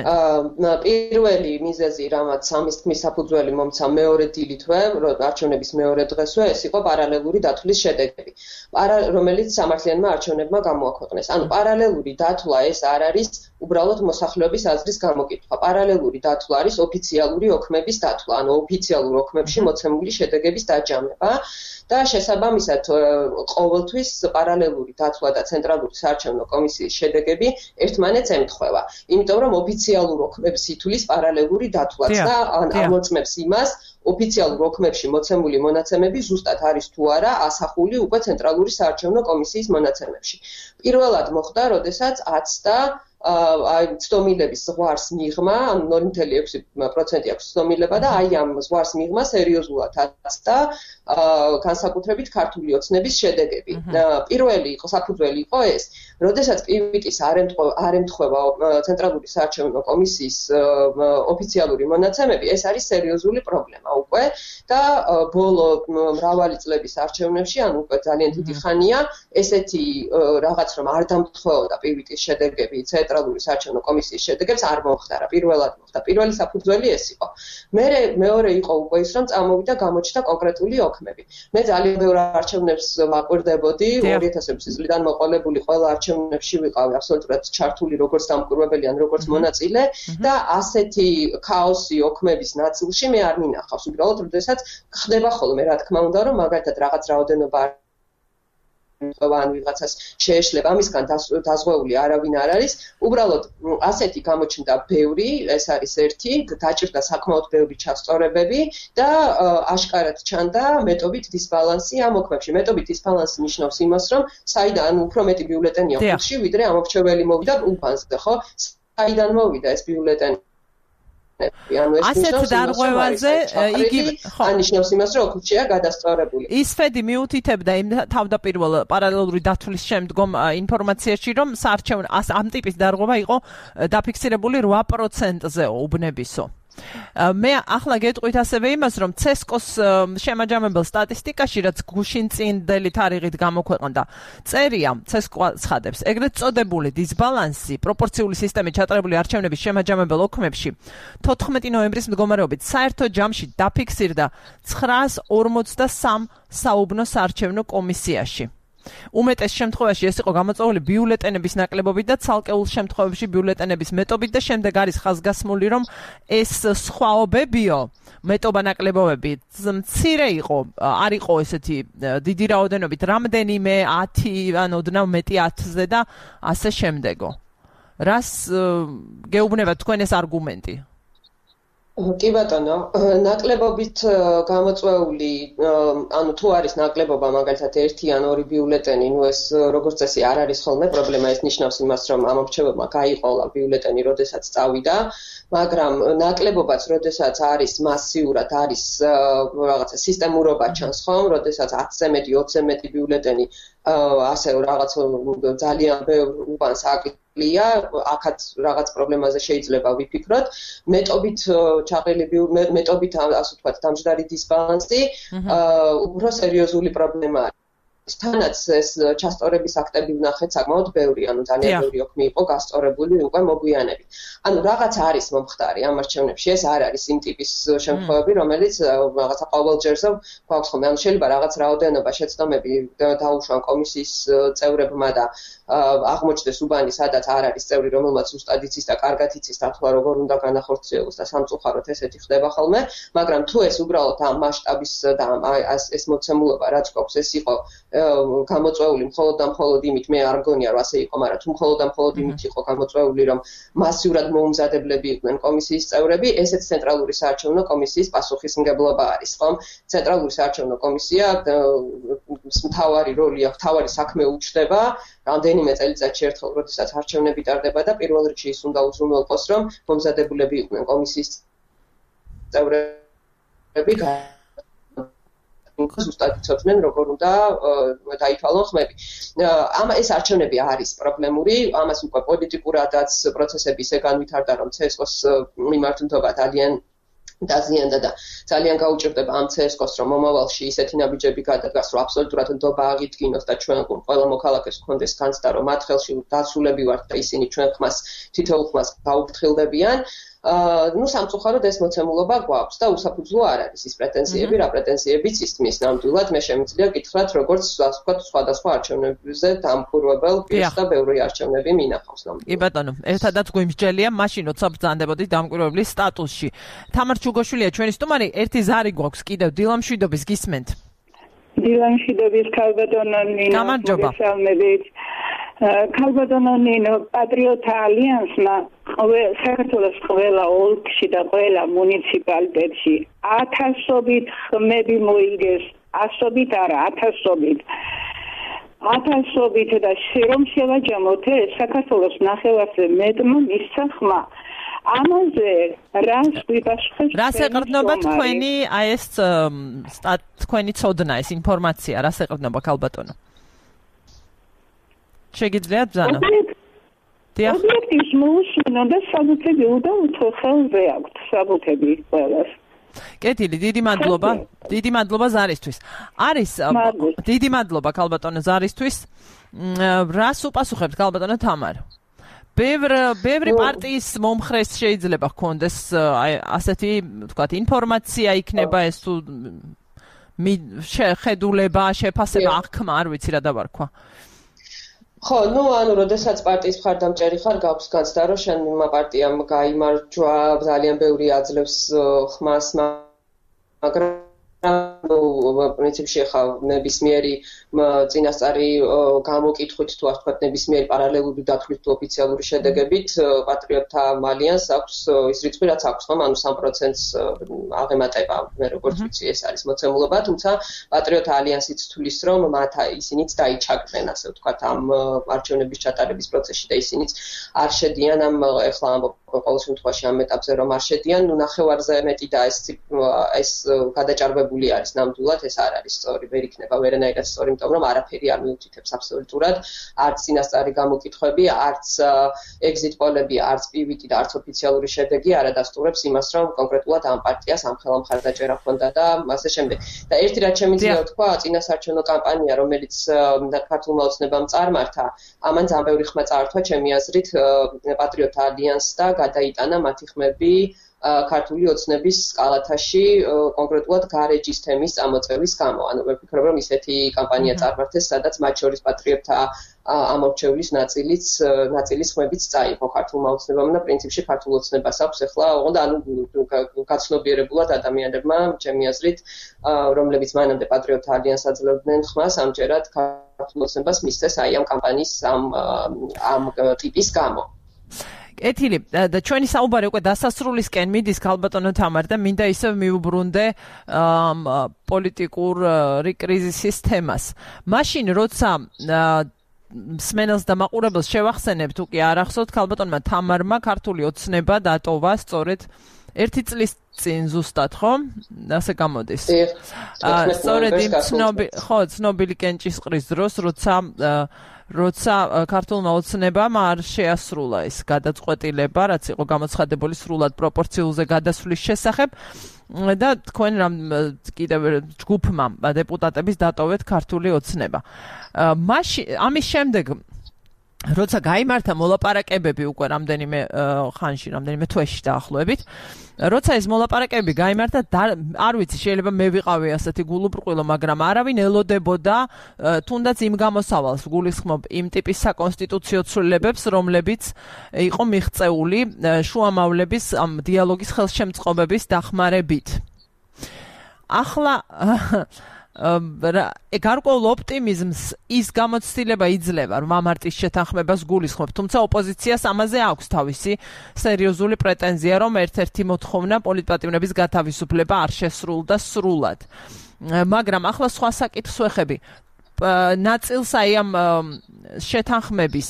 პირველი მიზეზი, რამაც ამის თქმის საფუძველი მომცა მეორე დილითვე, არჩევნების მეორე დღესვე, ეს იყო პარალელური დათვლის შედეგები, რომელიც სამართლიანმა არჩევნებმა გამოაქვეყნეს. ანუ პარალელური დათვლა ეს არ არის უბრალოდ მოსახლეობის აზრის გამოკითხვა. პარალელური დათვლა არის ოფიციალური ოქმების დათვლა, ანუ ოფიციალურ ოქმებში მოცემული შედეგების დაჯამება და შესაბამისად ყოველთვის პარალელური დათვლა და ცენტრალური საარჩევნო კომისიის შედეგები ერთმანეთს ემთხვევა. იმიტომ რომ ოფიციალურ ოქმებს ითვლის პარალელური დათვლაც და ამოწმებს იმას, ოფიციალურ ოქმებში მოცემული მონაცემები ზუსტად არის თუ არა ასახული უკვე ცენტრალური საარჩევნო კომისიის მონაცემებში. პირველად მოხდა, როდესაც აცდა აი ცდომილების ზღვარს მიღმა, ანუ ნული კომა ექვსი პროცენტი აქვს ცდომილება და აი ამ ზღვარს მიღმა სერიოზულად აცდა განსაკუთრებით ქართული ოცნების შედეგები. პირველი იყო საფუძველი იყო ეს, როდესაც პივიტის არ ემთხვევა ცენტრალური საარჩევნო კომისიის ოფიციალური მონაცემები, ეს არის სერიოზული პრობლემა უკვე და ბოლო მრავალი წლების არჩევნებში, ანუ უკვე ძალიან დიდი ხანია, ესეთი რაღაც რომ არ დამთხვეოდა პივიტის შედეგები ცენტრალური საარჩევნო კომისიის შედეგებს არ მოხდარა. პირველად მოხდა. პირველი საფუძველი ეს იყო. მერე მეორე იყო უკვე ის, რომ წამოვიდა გამოჩნდა კონკრეტული ოქმები. მე ძალიან ბევრ არჩევნებს ვაკვირდებოდი, ორი ათასი წლიდან მოყოლებული ყველა არჩევნებში ვიყავი აბსოლუტურად ჩართული როგორც დამკვირვებელი ან როგორც მონაწილე და ასეთი ქაოსი ოქმების ნაწილში მე არ მინახავს. უბრალოდ, როდესაც ხდება ხოლმე, რა თქმა უნდა, რომ მაგალითად რაღაც რაოდენობა ან ვიღაცას შეეშლება, ამისგან დაზღვეული არავინ არ არის. უბრალოდ ასეთი გამოჩნდა ბევრი, ეს არის ერთი, დაჭირდა საკმაოდ ბევრი ჩასწორებები და აშკარად ჩანდა მეტობით დისბალანსი ამ ოქმებში. მეტობით დისბალანსი ნიშნავს იმას, რომ საიდან უფრო მეტი ბიულეტენია ხუთში, ვიდრე ამორჩეველი მოვიდა ულპანზე, ხო? საიდან მოვიდა ეს ბიულეტენი? ასეთ დარღვევაზე იგი ანიშნავს იმას, რომ ოქროჩია გადასწორებული. ისფედი მიუთითებდა იმ თავდაპირველ პარალელური დათვლის შემდგომ ინფორმაციაში, რომ საარჩევნო ამ ტიპის დარღვევა იყო დაფიქსირებული რვა პროცენტზე უბნებისო. მე ახლა გეტყვით ასევე იმას, რომ ცესკოს შემაჯამებელ სტატისტიკაში, რაც გუშინ წინდელი თარიღით გამოქვეყნდა, წერია ცესკო ცხადებს, ეგრეთ წოდებული დისბალანსი პროპორციული სისტემით ჩატარებული არჩევნების შემაჯამებელ ოქმებში თოთხმეტი ნოემბრის მდგომარეობით საერთო ჯამში დაფიქსირდა ცხრაას ორმოცდასამ საუბნო საარჩევნო კომისიაში. უმეტეს შემთხვევაში ეს იყო გამოწვეული ბიულეტენების ნაკლებობით და ცალკეულ შემთხვევებში ბიულეტენების მეტობით და შემდეგ არის ხაზგასმული, რომ ეს სხვაობებიო მეტობა ნაკლებობები მცირე იყო, არ იყო ესეთი დიდი რაოდენობით, რამდენიმე ათი ან ოდნავ მეტი ათზე და ასე შემდეგო. რას გეუბნებათ თქვენ ეს არგუმენტი? კი ბატონო, ნაკლებობით გამოწვეული, ანუ თუ არის ნაკლებობა მაგალითად ერთი ან ორი ბიულეტენი, ნუ ეს როგორც წესი არ არის ხოლმე პრობლემა, ეს ნიშნავს იმას, რომ ამ მრჩეველმა გაიყოლა ბიულეტენი, როდესაც წავიდა, მაგრამ ნაკლებობაც, როდესაც არის მასიურად, არის რაღაცა სისტემურობა ჩანს ხომ, როდესაც ათზე მეტი, ოცზე მეტი ბიულეტენი ასე რაღაც ძალიან ბევრ უბანს აკლია, აქაც რაღაც პრობლემაზე შეიძლება ვიფიქროთ. მეტობით ჩაყრილი მეტობით ასე ვთქვათ, დამჯდარი დისბალანსი, უფრო სერიოზული პრობლემაა. თანაც ეს ჩასწორების აქტები ვნახეთ საკმაოდ ბევრი, ანუ ძალიან ბევრი ოქმი იყო გასწორებული უკვე მოგვიანებით. ანუ რაღაც არის მომხდარი ამ არჩევნებში, ეს არ არის იმ ტიპის შემთხვევები, რომელიც რაღაცა ყოველჯერზე გვაქვს ხოლმე. ანუ შეიძლება რაღაც რაოდენობა შეცდომები დაუშვან კომისიის წევრებმა და აღმოჩნდეს უბანი, სადაც არ არის წევრი, რომელმაც ზუსტად იცის და კარგად იცის დათვლა როგორ უნდა განახორციელოს და სამწუხაროდ ესეთი ხდება ხოლმე, მაგრამ თუ ეს უბრალოდ ამ მასშტაბის და ეს მოცემულობა რაც გვაქვს, ეს იყო გამოწვეული მხოლოდ და მხოლოდ იმით, მე არ მგონია რომ ასე იყო, მაგრამ თუ მხოლოდ და მხოლოდ იმით იყო გამოწვეული, რომ მასიურად მოუმზადებლები იყვნენ კომისიის წევრები, ესეც ცენტრალური საარჩევნო კომისიის პასუხისმგებლობა არის, ხომ? ცენტრალური საარჩევნო კომისია მთავარი როლი აქვს, მთავარი საქმე უჩნდება, რამდენიმე წელიწადში ერთხელ, როდესაც არჩევნები ტარდება და პირველ რიგში ის უნდა უზრუნველყოს, რომ მომზადებულები იყვნენ კომისიის წევრები ზუსტად იცოდნენ, როგორ უნდა დაითვალონ ხმები. ამ ეს არჩევნები არის პრობლემური, ამას უკვე პოლიტიკურადაც პროცესები ისე განვითარდა, რომ ცესკოს მიმართულება ძალიან დაზიანდა და ძალიან გაუჭირდება ამ ცესკოს, რომ მომავალში ისეთი ნაბიჯები გადადგას, რომ აბსოლუტურად ნდობა აღიდგინოს და ჩვენ ყველა მოქალაქეს ჰქონდეს განცდა, რომ მათ ხელში დასრულები ვართ და ისინი ჩვენ ხმას, თითოეულ ხმას გაუფრთხილდებიან. ნუ სამწუხაროდ ეს მოცემულობა გვაქვს და უსაფუძვლო არ არის ის პრეტენზიები, რა პრეტენზიებიც ისმის. ნამდვილად მე შემიძლია გითხრათ, როგორც ვთქვათ, სხვადასხვა არჩევნებზე დამფუძნებელ პირს და ბევრი არჩევნები მინახავს ნამდვილად. კი ბატონო, ერთადაც გვიმსჯელია, მაშინ როცა ბრძანდებოდით დამკვირვებლის სტატუსში. თამარ ჩუგოშვილია ჩვენი სტუმარი, ერთი ზარი გვაქვს კიდევ დილამშვიდობის გისმენთ. დილამშვიდობის ქალბატონო ნინო. გამარჯობა. ქალბატონო ნინო, პატრიოტთა ალიანსმა საქართველოს ყველა ოლქში და ყველა მუნიციპალიტეტში ათასობით ხმები მოიგეს, ასობით არა, ათასობით. ათასობით და რომ შევაჯამოთ ეს საქართველოს ნახევარზე მეტმა მისცა ხმა. ამაზე რას ვიპასუხეთ? რას ეყრდნობა თქვენი აი ეს თქვენი ცოდნა, ეს ინფორმაცია, რას ეყრდნობა ქალბატონო? შეგიძლიათ ბრძანა? დიახ. ობიექტივს მოусმინო და საბუთები უდავთო ხელზე აქვთ საბუთები ყველას. კეთილი, დიდი მადლობა. დიდი მადლობა ზარისთვის. არის დიდი მადლობა ქალბატონო ზარისთვის. რას უპასუხებთ ქალბატონო თამარ? ბევრ ბევრი პარტიის მომხრეს შეიძლება ჰქონდეს აი ასეთი ვთქვათ ინფორმაცია იქნება ეს თუ შეხედულება, შეფასება აღქმა, არ ვიცი რა დავარქვა. ხო, ნუ ანუ როდესაც პარტიის მხარდამჭერი ხარ, გაქვს განცდა, რომ შენ იმ პარტიამ გაიმარჯვა, ძალიან ბევრი აძლევს ხმას, მაგრამ ნუ პრინციპში ხა ნებისმიერი წინასწარი გამოკითხვით თუ ასე ვთქვათ, ნებისმიერი პარალელური დათვლით თუ ოფიციალური შედეგებით პატრიოტთა ალიანსს აქვს ის რიცხვი, რაც აქვს, ხომ, ანუ სამ პროცენტს აღემატება, მე როგორც ვიცი, ეს არის მოცემულობა, თუმცა პატრიოტთა ალიანსიც თulis, რომ მათ ისინიც დაიჩაგრნენ, ასე ვთქვათ, ამ არჩევნების ჩატარების პროცესში და ისინიც არ შედიან ამ ეხლა ამბობ ყოველ შემთხვევაში ამ ეტაპზე რომ არ შედიან, ნუ ნახევარზე მეტი და ეს ეს გადაჭარბებული არის ნამდვილად, ეს არ არის სწორი, ვერ იქნება ვერანაირად სწორი, იმიტომ რომ არაფერი არ მიუთითებს აბსოლუტურად, არც წინასწარი გამოკითხვები, არც exit poll-ები, არც პი-ვიტი და არც ოფიციალური შედეგი არ ადასტურებს იმას, რომ კონკრეტულად ამ პარტიას ამ ხელა მხარდაჭერა ჰქონდა და ასე შემდეგ. და ერთი რაც შემიძლია ვთქვა, წინასაარჩევნო კამპანია, რომელიც ქართულმა ოცნებამ წარმართა, ამან ძალიან ბევრი ხმა წაართვა, ჩემი აზრით, პატრიოტთა ალიანსს და გადაიტანა მათი ხმები ქართული ოცნების კალათაში, კონკრეტულად გარეჯის თემის წამოწევის გამო. ანუ მე ვფიქრობ, რომ ისეთი კამპანია წარმართეს, სადაც მათ შორის პატრიოტთა ამორჩევლის ნაწილიც, ნაწილის ხმებიც წაიღო ქართულმა ოცნებამ და პრინციპში ქართულ ოცნებას აქვს ახლა, ოღონდ ანუ გაცნობიერებულად ადამიანებმა, ჩემი აზრით, რომლებიც მანამდე პატრიოტთა ალიანსს აძლევდნენ ხმას, ამჯერად ქართულ ოცნებას მისცეს აი ამ კამპანიის ამ ამ ტიპის გამო. კეთილი და ჩვენი საუბარი უკვე დასასრულისკენ მიდის ქალბატონო თამარ და მინდა ისევ მივუბრუნდე პოლიტიკური კრიზისის თემას. მაშინ როცა მსმენელს და მაყურებელს შევახსენებთ თუ კი არ ახსოვთ ქალბატონმა თამარმა ქართული ოცნება დატოვა სწორედ ერთი წლის წინ ზუსტად ხო? ასე გამოდის. სწორედ იმ ცნობილი ხო ცნობილი კენჭისყრის დროს როცა როცა ქართულმა ოცნებამ არ შეასრულა ეს გადაწყვეტილება, რაც იყო გამოცხადებული სრულად პროპორციულზე გადასვლის შესახებ და თქვენ რამ კიდევ ჯგუფმა დეპუტატების დატოვეთ ქართული ოცნება. მაშინ ამის შემდეგ როცა გაიმართა მოლაპარაკებები უკვე რამდენიმე ხანში, რამდენიმე თვეში დაახლოებით, როცა ეს მოლაპარაკებები გაიმართა, არ ვიცი, შეიძლება მე ვიყავი ასეთი გულუბრყვილო, მაგრამ არავინ ელოდებოდა თუნდაც იმ გამოსავალს, გულისხმობ იმ ტიპის საკონსტიტუციო ცვლილებებს, რომლებიც იყო მიღწეული შუამავლების ამ დიალოგის ხელშემწყობების დახმარებით. ახლა გარკვეულ ოპტიმიზმს ის გამოცდილება იძლევა, რომ მარტის შეთანხმებას გულისხმობ, თუმცა ოპოზიციას ამაზე აქვს თავისი სერიოზული პრეტენზია, რომ ერთ-ერთი მოთხოვნა პოლიტპატიმრების გათავისუფლება არ შესრულდა სრულად. მაგრამ ახლა სხვა საკითხს ვეხები. ნაწილს აი ამ შეთანხმების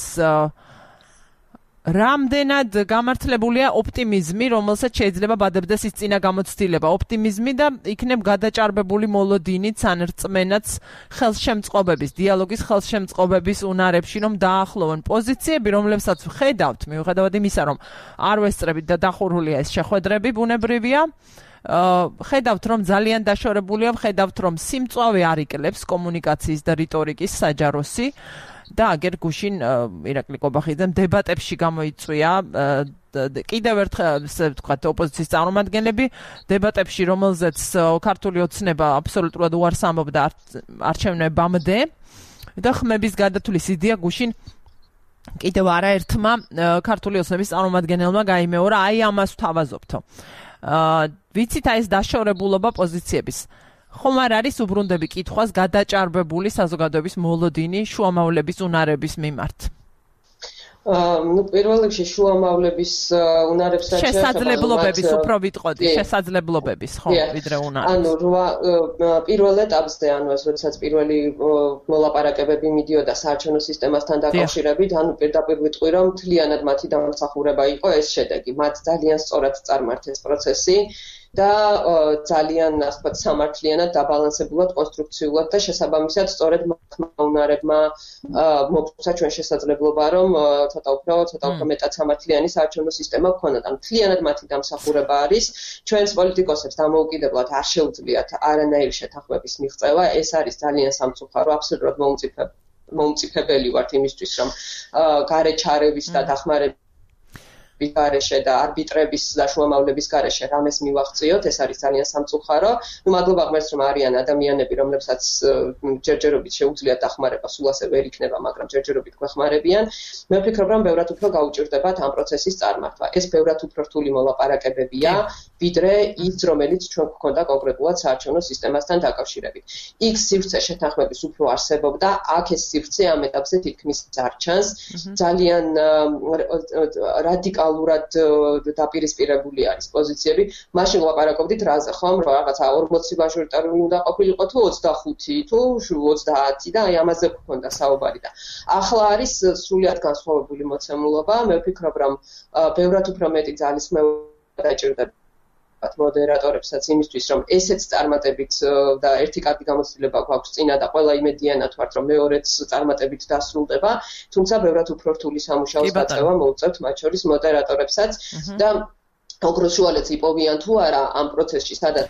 რამდენად გამართლებულია ოპტიმიზმი, რომელსაც შეიძლება ბადებდეს ის წინა გამოცდილება, ოპტიმიზმი და იქნებ გადაჭარბებული მოლოდინიც ან რწმენაც ხელშემწყობების, დიალოგის ხელშემწყობების უნარებში, რომ დაახლოვონ პოზიციები, რომლებსაც ვხედავთ, მიუხედავად იმისა, რომ არ ვესწრებით და დახურულია ეს შეხვედრები, ბუნებრივია. ხედავთ, რომ ძალიან დაშორებულია, ხედავთ, რომ სიმწვავე არ იკლებს კომუნიკაციის და რიტორიკის საჯაროსი. და აგერ გუშინ ირაკლი კობახიძემ დებატებში გამოიწვია კიდევ ერთხელ ასე ვთქვათ ოპოზიციის წარმომადგენლები დებატებში რომელზეც ქართული ოცნება აბსოლუტურად უარს ამბობდა არჩევნებამდე და ხმების გადათვლის იდეა გუშინ კიდევ არაერთმა ქართული ოცნების წარმომადგენელმა გაიმეორა აი ამას ვთავაზობთო. ვიცით აი ეს დაშორებულობა პოზიციების ხომ არ არის უბრუნდები კითხვას გადაჭარბებული საზოგადოების მოლოდინი შუამავლების უნარების მიმართ? ну პირველ რიგში შუამავლების უნარებსაც შესაძლებლობების უფრო ვიტყოდი, შესაძლებლობების ხო, ვიდრე უნარების. ანუ პირველ ეტაპზე, ანუ ეს როდესაც პირველი მოლაპარაკებები მიდიოდა საარჩევნო სისტემასთან დაკავშირებით, ანუ პირდაპირ ვიტყვი, რომ მთლიანად მათი დამსახურება იყო ეს შედეგი. მათ ძალიან სწორად წარმართეს პროცესი. და ძალიან ასე ვთქვათ სამართლიანად დაბალანსებულად კონსტრუქციულად და შესაბამისად სწორედ მათმა უნარებმა მოგცა ჩვენ შესაძლებლობა რომ ცოტა უფრო ცოტა უფრო მეტად სამართლიანი საარჩევნო სისტემა გქონოდა. მთლიანად მათი დამსახურება არის ჩვენს პოლიტიკოსებს დამოუკიდებლად არ შეუძლიათ არანაირი შეთანხმების მიღწევა. ეს არის ძალიან სამწუხარო, აბსოლუტურად მომწიფებელი ვართ იმისთვის რომ გარეჩარევის და დახმარების გარეშე და არბიტრების და შუამავლების გარეშე რამეს მივახციოთ, ეს არის ძალიან სამწუხარო. ნუ მადლობა ღმერთს რომ არიან ადამიანები, რომლებსაც ჯერჯერობით შეუძლიათ დახმარება, სულ ასე ვერ იქნება, მაგრამ ჯერჯერობით გვეხმარებიან. მე ვფიქრობ, რომ ბევრად უფრო გაუჭირდებათ ამ პროცესის წარმართვა. ეს ბევრად უფრო რთული მოლაპარაკებებია, ვიდრე ის, რომელიც ჩვენ გვქონდა კონკრეტულად საარჩევნო სისტემასთან დაკავშირებით. იქ სივრცე შეთანხმების უფრო არსებობდა, აქ ეს სივრცე ამ ეტაპზე თითქმის არ ჩანს. ძალიან რადიკალურად დაპირისპირებული არის პოზიციები. მაშინ ვლაპარაკობდით რაზე, ხომ, რომ რაღაცა ორმოცი მაჟორიტარული უნდა ყოფილიყო თუ ოცდახუთი თუ ოცდაათი და აი ამაზე გქონდა საუბარი და ახლა არის სრულიად განსხვავებული მოცემულობა. მე ვფიქრობ, რომ ბევრად უფრო მეტი ძალისხმევა დაჭირდება მოდერატორებსაც იმისთვის, რომ ესეც წარმატებით და ერთი კარგი გამოცდილება გვაქვს წინა და ყველა იმედიანად ვართ, რომ მეორეც წარმატებით დასრულდება, თუმცა ბევრად უფრო რთული სამუშაოს გაწევა მოუწევთ მათ შორის მოდერატორებსაც და ოქროს შუალედს იპოვიან თუ არა ამ პროცესში, სადაც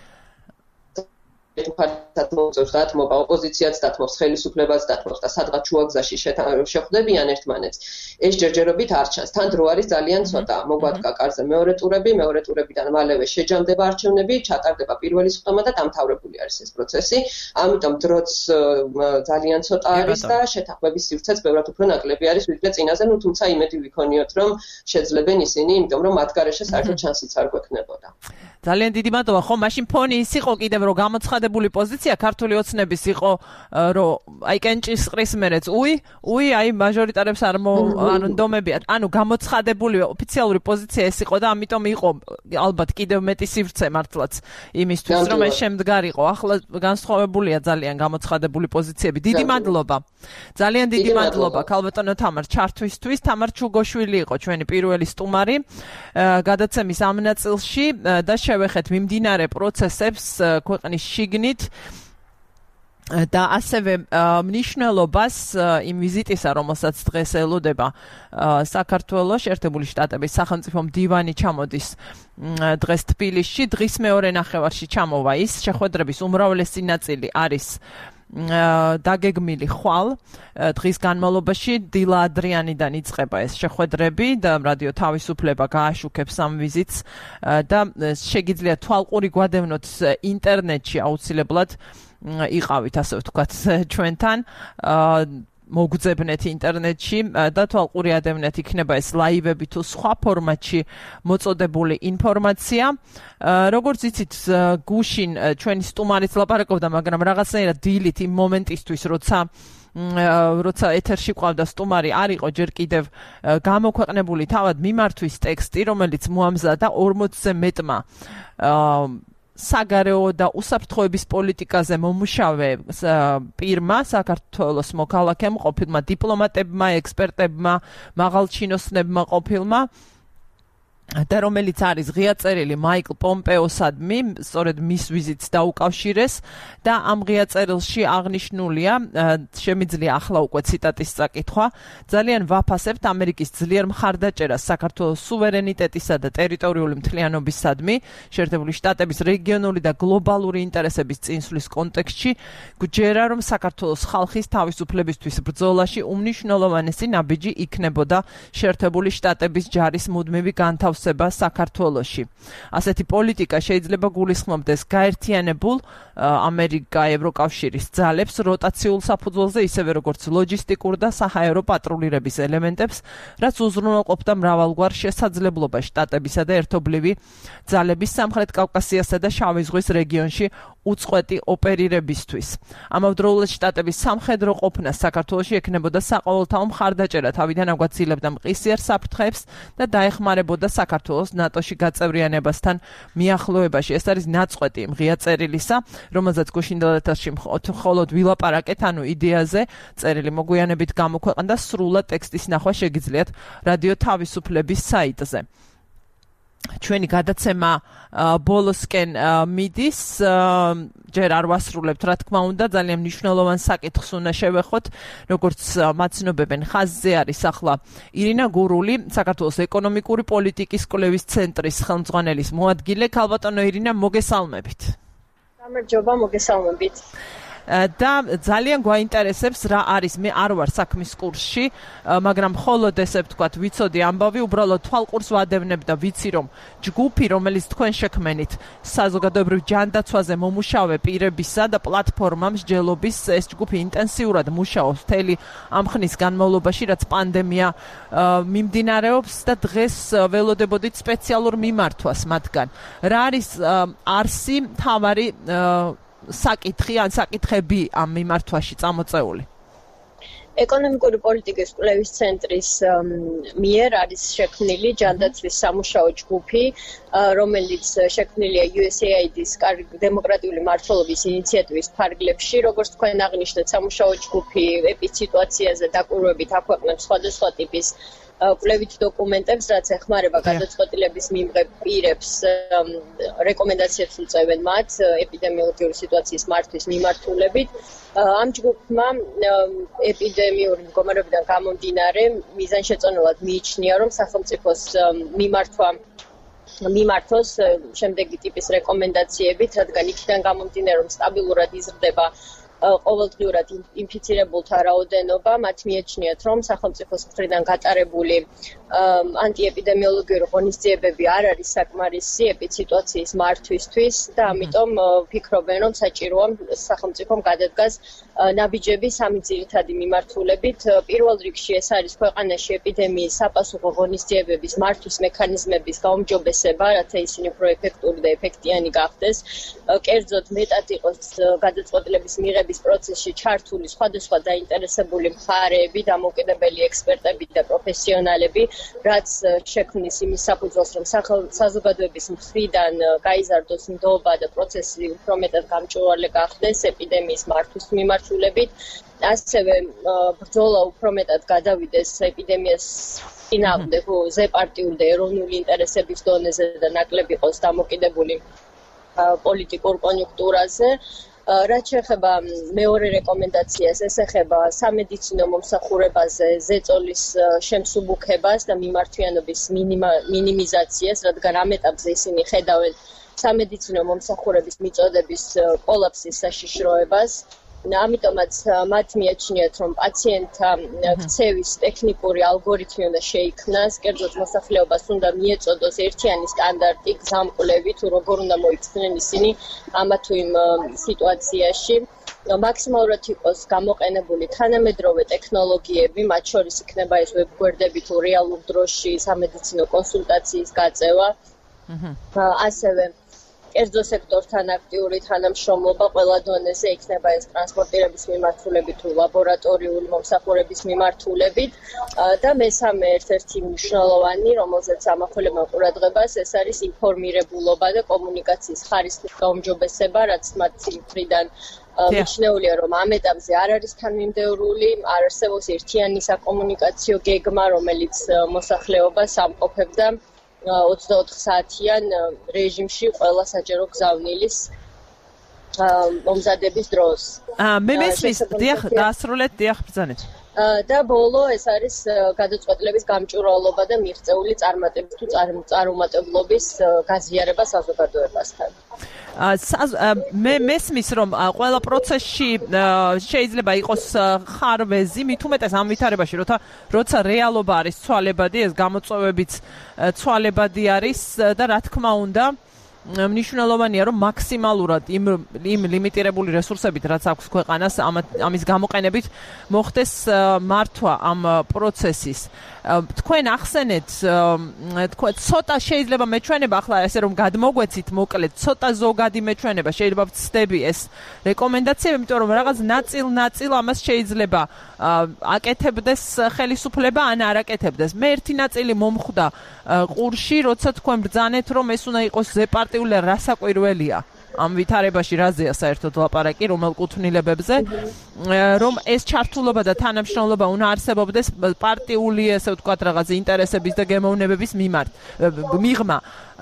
ერთმანეთს მოუწევს დათმობა, ოპოზიციაც დათმობს, ხელისუფლებას დათმობს და სადღაც შუაგზაში შეხვდებიან ერთმანეთს. ეს ჯერჯერობით არ ჩანს. თან დრო არის ძალიან ცოტა. მოგვადგა კარზე მეორე ტურები, მეორე ტურებიდან მალევე შეჯამდება არჩევნები, ჩატარდება პირველი სხდომა და დამთავრებული არის ეს პროცესი. ამიტომ დროც ძალიან ცოტა არის და შეთანხმების სივრცეც ბევრად უფრო ნაკლები არის ვიდრე წინაზე, ну თუმცა იმედი ვიქონიოთ, რომ შეძლებენ ისინი, იმიტომ რომ მათ გარეშე საერთოდ შანსიც არ გვექნებოდა. ძალიან დიდი მადლობა. ხო, მაშინ ფონი ის იყო კიდევ რომ გამოცხადებული პოზიცია ქართული ოცნების იყო რომ აი კენჭისყრის მერეც უი, უი აი მაჟორიტარებს არ ანუ ნდომებია. ანუ გამოცხადებული ოფიციალური პოზიცია ეს იყო და ამიტომ იყო ალბათ კიდევ მეტი სივრცე მართლაც იმისთვის რომ ეს შემდგარიყო. ახლა განსხვავებულია ძალიან გამოცხადებული პოზიციები. დიდი მადლობა. ძალიან დიდი მადლობა ქალბატონო თამარ ჩართვისთვის. თამარ ჩუგოშვილი იყო ჩვენი პირველი სტუმარი გადაცემის ამ ნაწილში და შევეხეთ მიმდინარე პროცესებს ქვეყნის შიგნით და ასევე მნიშვნელობას იმ ვიზიტისა, რომელსაც დღეს ელოდება საქართველოს შეერთებული შტატების სახელმწიფო მდივანი ჩამოდის დღეს თბილისში, დღის მეორე ნახევარში ჩამოვა ის, შეხვედრების უმრავლესი ნაწილი არის დაგეგმილი ხვალ დღის განმავლობაში დილა ადრიანიდან იწყება ეს შეხვედრები და რადიო თავისუფლება გააშუქებს ამ ვიზიტს და შეგიძლიათ თვალყური გვადევნოთ ინტერნეტში აუცილებლად იყავით ასე ვთქვათ ჩვენთან მოგძებნეთ ინტერნეტში და თვალყური ადევნეთ იქნება ეს ლაივები თუ სხვა ფორმატში მოწოდებული ინფორმაცია. როგორც იცით, გუშინ ჩვენი სტუმარიც ლაპარაკობდა, მაგრამ რაღაცნაირად დილით იმ მომენტისთვის, როცა როცა ეთერში ყავდა სტუმარი, არ იყო ჯერ კიდევ გამოქვეყნებული თავად მიმართვის ტექსტი, რომელიც მოამზადა ორმოცზე მეტმა საგარეო და უსაფრთხოების პოლიტიკაზე მომუშავე პირმა, საქართველოს მოქალაქემ, ყოფილმა დიპლომატებმა, ექსპერტებმა, მაღალჩინოსნებმა ყოფილმა და რომელიც არის ღია წერილი მაიკლ პომპეოსადმი, სწორედ მის ვიზიტს დაუკავშირეს და ამ ღია წერილში აღნიშნულია, შემიძლია ახლა უკვე ციტატის წაკითხვა, ძალიან ვაფასებთ ამერიკის ძლიერ მხარდაჭერას საქართველოს სუვერენიტეტისა და ტერიტორიული მთლიანობისადმი, შეერთებული შტატების რეგიონული და გლობალური ინტერესების წინსვლის კონტექსტში, გვჯერა, რომ საქართველოს ხალხის თავისუფლებისთვის ბრძოლაში უმნიშვნელოვანესი ნაბიჯი იქნებოდა შეერთებული შტატების ჯარის მუდმივი განთავსება საქართველოში. ასეთი პოლიტიკა შეიძლება გულისხმობდეს გაერთიანებულ ამერიკა ევროკავშირის ძალებს როტაციულ საფუძველზე, ისევე როგორც ლოჯისტიკურ და საჰაერო პატრულირების ელემენტებს, რაც უზრუნველყოფდა მრავალგვარ შესაძლებლობას შტატებისა და ერთობლივი ძალების სამხრეთ კავკასიასა და შავი ზღვის რეგიონში უწყვეტი ოპერირებისთვის. ამავდროულად შტატების სამხედრო ყოფნა საქართველოში ექნებოდა საყოველთაო მხარდაჭერა, თავიდან აგვაცილებდა მყისიერ საფრთხეებს და დაეხმარებოდა საქართველოს ნატოში გაწევრიანებასთან მიახლოებაში. ეს არის ნაწყვეტი იმ ღია წერილისა, რომელზეც გუშინდელ ეთერში მხოლოდ ვილაპარაკეთ, ანუ იდეაზე წერილი მოგვიანებით გამოქვეყნდა, სრულად ტექსტის ნახვა შეგიძლიათ რადიო თავისუფლების საიტზე. ჩვენი გადაცემა ბოლოსკენ მიდის, ჯერ არ ვასრულებთ, რა თქმა უნდა, ძალიან მნიშვნელოვან საკითხს უნდა შევეხოთ, როგორც მაცნობებენ, ხაზზე არის ახლა ირინა გურული, საქართველოს ეკონომიკური პოლიტიკის კვლევის ცენტრის ხელმძღვანელის მოადგილე. ქალბატონო ირინა, მოგესალმებით. გამარჯობა, მოგესალმებით. და ძალიან გვაინტერესებს რა არის, მე არ ვარ საქმის კურსში, მაგრამ მხოლოდ ესე ვთქვათ, ვიცოდი ამბავი, უბრალოდ თვალყურს ვადევნებ და ვიცი, რომ ჯგუფი, რომელიც თქვენ შექმენით საზოგადოებრივ ჯანდაცვაზე მომუშავე პირებისა და პლატფორმა მსჯელობის, ეს ჯგუფი ინტენსიურად მუშაობს მთელი ამ ხნის განმავლობაში, რაც პანდემია მიმდინარეობს და დღეს ველოდებოდით სპეციალურ მიმართვას მათგან. რა არის არსი მთავარი საკითხი ან საკითხები ამ მიმართვაში წამოწეული? ეკონომიკური პოლიტიკის კვლევის ცენტრის მიერ არის შექმნილი ჯანდაცვის სამუშაო ჯგუფი, რომელიც შექმნილია იუ ეს ეი აი დის დემოკრატიული მმართველობის ინიციატივის ფარგლებში. როგორც თქვენ აღნიშნეთ, სამუშაო ჯგუფი ეპიდემიურ დაკვირვებით აქვეყნებს სხვადასხვა ტიპის კვლევით დოკუმენტებს, რაც ეხმარება გადაწყვეტილების მიმღებ პირებს, რეკომენდაციებს უწევენ მათ ეპიდემიოლოგიური სიტუაციის მართვის მიმართულებით. ამ ჯგუფმა ეპიდემიური მდგომარეობიდან გამომდინარე მიზანშეწონილად მიიჩნია, რომ სახელმწიფოს მიმართვა მიმართოს შემდეგი ტიპის რეკომენდაციებით, რადგან იქიდან გამომდინარე, რომ სტაბილურად იზრდება ყოველდღიურად ინფიცირებულთა რაოდენობა, მათ მიაჩნიათ, რომ სახელმწიფოს მხრიდან გატარებული ანტიეპიდემიოლოგიური ღონისძიებები არ არის საკმარისი ეპიდსიტუაციის მართვისთვის და ამიტომ ფიქრობენ, რომ საჭიროა სახელმწიფომ გადადგას ნაბიჯები სამი ძირითადი მიმართულებით. პირველ რიგში ეს არის ქვეყანაში ეპიდემიის საპასუხო ღონისძიებების მართვის მექანიზმების გაუმჯობესება, რათა ისინი უფრო ეფექტური და ეფექტიანი გახდეს. კერძოდ მეტად იყოს გადაწყვეტილების მიღების პროცესში ჩართული სხვადასხვა დაინტერესებული მხარეები, დამოუკიდებელი ექსპერტები და პროფესიონალები, რაც შექმნის იმის საფუძველს, რომ საზოგადოების მხრიდან გაიზარდოს ნდობა და პროცესი უფრო მეტად გამჭვირვალე გახდეს ეპიდემიის მართვის მიმართულებით. ასევე ბრძოლა უფრო მეტად გადავიდეს ეპიდემიას წინააღმდეგ ზეპარტიული და ეროვნული ინტერესების დონეზე და ნაკლები იყოს დამოკიდებული პოლიტიკურ კონიუნქტურაზე. რაც შეეხება მეორე რეკომენდაციას, ეს ეხება სამედიცინო მომსახურებაზე ზეწოლის შემსუბუქებას და მიმართვიანობის მინიმიზაციას, რადგან ამ ეტაპზე ისინი ხედავენ სამედიცინო მომსახურების მიწოდების კოლაფსის საშიშროებას. ამიტომაც მათ მიაჩნიათ, რომ პაციენტთა ქცევის ტექნიკური ალგორითმი უნდა შეიქმნას, კერძოდ მოსახლეობას უნდა მიეწოდოს ერთიანი სტანდარტი გზამკვლევი, თუ როგორ უნდა მოიქცნენ ისინი ამა თუ იმ სიტუაციაში. მაქსიმალურად იყოს გამოყენებული თანამედროვე ტექნოლოგიები, მათ შორის იქნება ეს ვებგვერდები თუ რეალურ დროში სამედიცინო კონსულტაციის გაწევა. ასევე კერძო სექტორთან აქტიური თანამშრომლობა ყველა დონეზე იქნება ეს ტრანსპორტირების მიმართულებით თუ ლაბორატორიული მომსახურების მიმართულებით და მესამე ერთ-ერთი მნიშვნელოვანი, რომელზეც ამახვილებენ ყურადღებას, ეს არის ინფორმირებულობა და კომუნიკაციის ხარისხის გაუმჯობესება, რაც მათი მხრიდან მიჩნეულია, რომ ამ ეტაპზე არ არის თანმიმდევრული, არ არსებობს ერთიანი საკომუნიკაციო გეგმა, რომელიც მოსახლეობას ამყოფებდა ოცდაოთხ საათიან რეჟიმში ყველა საჯარო გზავნილის მომზადების დროს. მე მესმის, დიახ, დაასრულეთ, დიახ, ბრძანეთ. და ბოლო ეს არის გადაწყვეტილების გამჭვირვალობა და მიღწეული წარმატების თუ წარუმატებლობის გაზიარება საზოგადოებასთან. მე მესმის, რომ ყველა პროცესში შეიძლება იყოს ხარვეზი, მით უმეტეს ამ ვითარებაში, როცა რეალობა არის ცვალებადი, ეს გამოწვევებიც ცვალებადი არის და რა თქმა უნდა მნიშვნელოვანია, რომ მაქსიმალურად იმ იმ ლიმიტირებული რესურსებით, რაც აქვს ქვეყანას, ამის გამოყენებით მოხდეს მართვა ამ პროცესის. თქვენ ახსენეთ, თქვენ ცოტა შეიძლება მეჩვენება, ახლა ესე რომ გადმოგვეცით მოკლედ, ცოტა ზოგადი მეჩვენება შეიძლება ვცდები ეს რეკომენდაციები, იმიტომ რომ რაღაც ნაწილ-ნაწილ ამას შეიძლება აკეთებდეს ხელისუფლება, ან არ აკეთებდეს. მე ერთი ნაწილი მომხვდა ყურში, როცა თქვენ ბრძანეთ, რომ ეს უნდა იყოს ზეპარტიული რასაკვირველია. ამ ვითარებაში რაზეა საერთოდ ლაპარაკი, რომელ კუთვნილებებზე, რომ ეს ჩართულობა და თანამშრომლობა უნდა არსებობდეს პარტიული, ესე ვთქვათ, რაღაც ინტერესების და გემოვნებების მიმართ, მიღმა.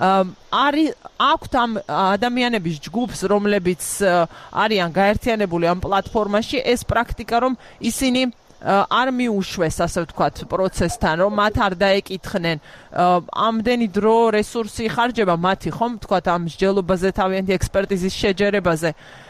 არის აქვთ ამ ადამიანების ჯგუფს, რომლებიც არიან გაერთიანებული ამ პლატფორმაში, ეს პრაქტიკა, რომ ისინი არ მიუშვეს, ასე ვთქვათ, პროცესთან, რომ მათ არ დაეკითხნენ ამდენი დრო, რესურსი ხარჯება მათი, ხომ, ვთქვათ, ამ მსჯელობაზე, თავიანთი ექსპერტიზის შეჯერებაზე.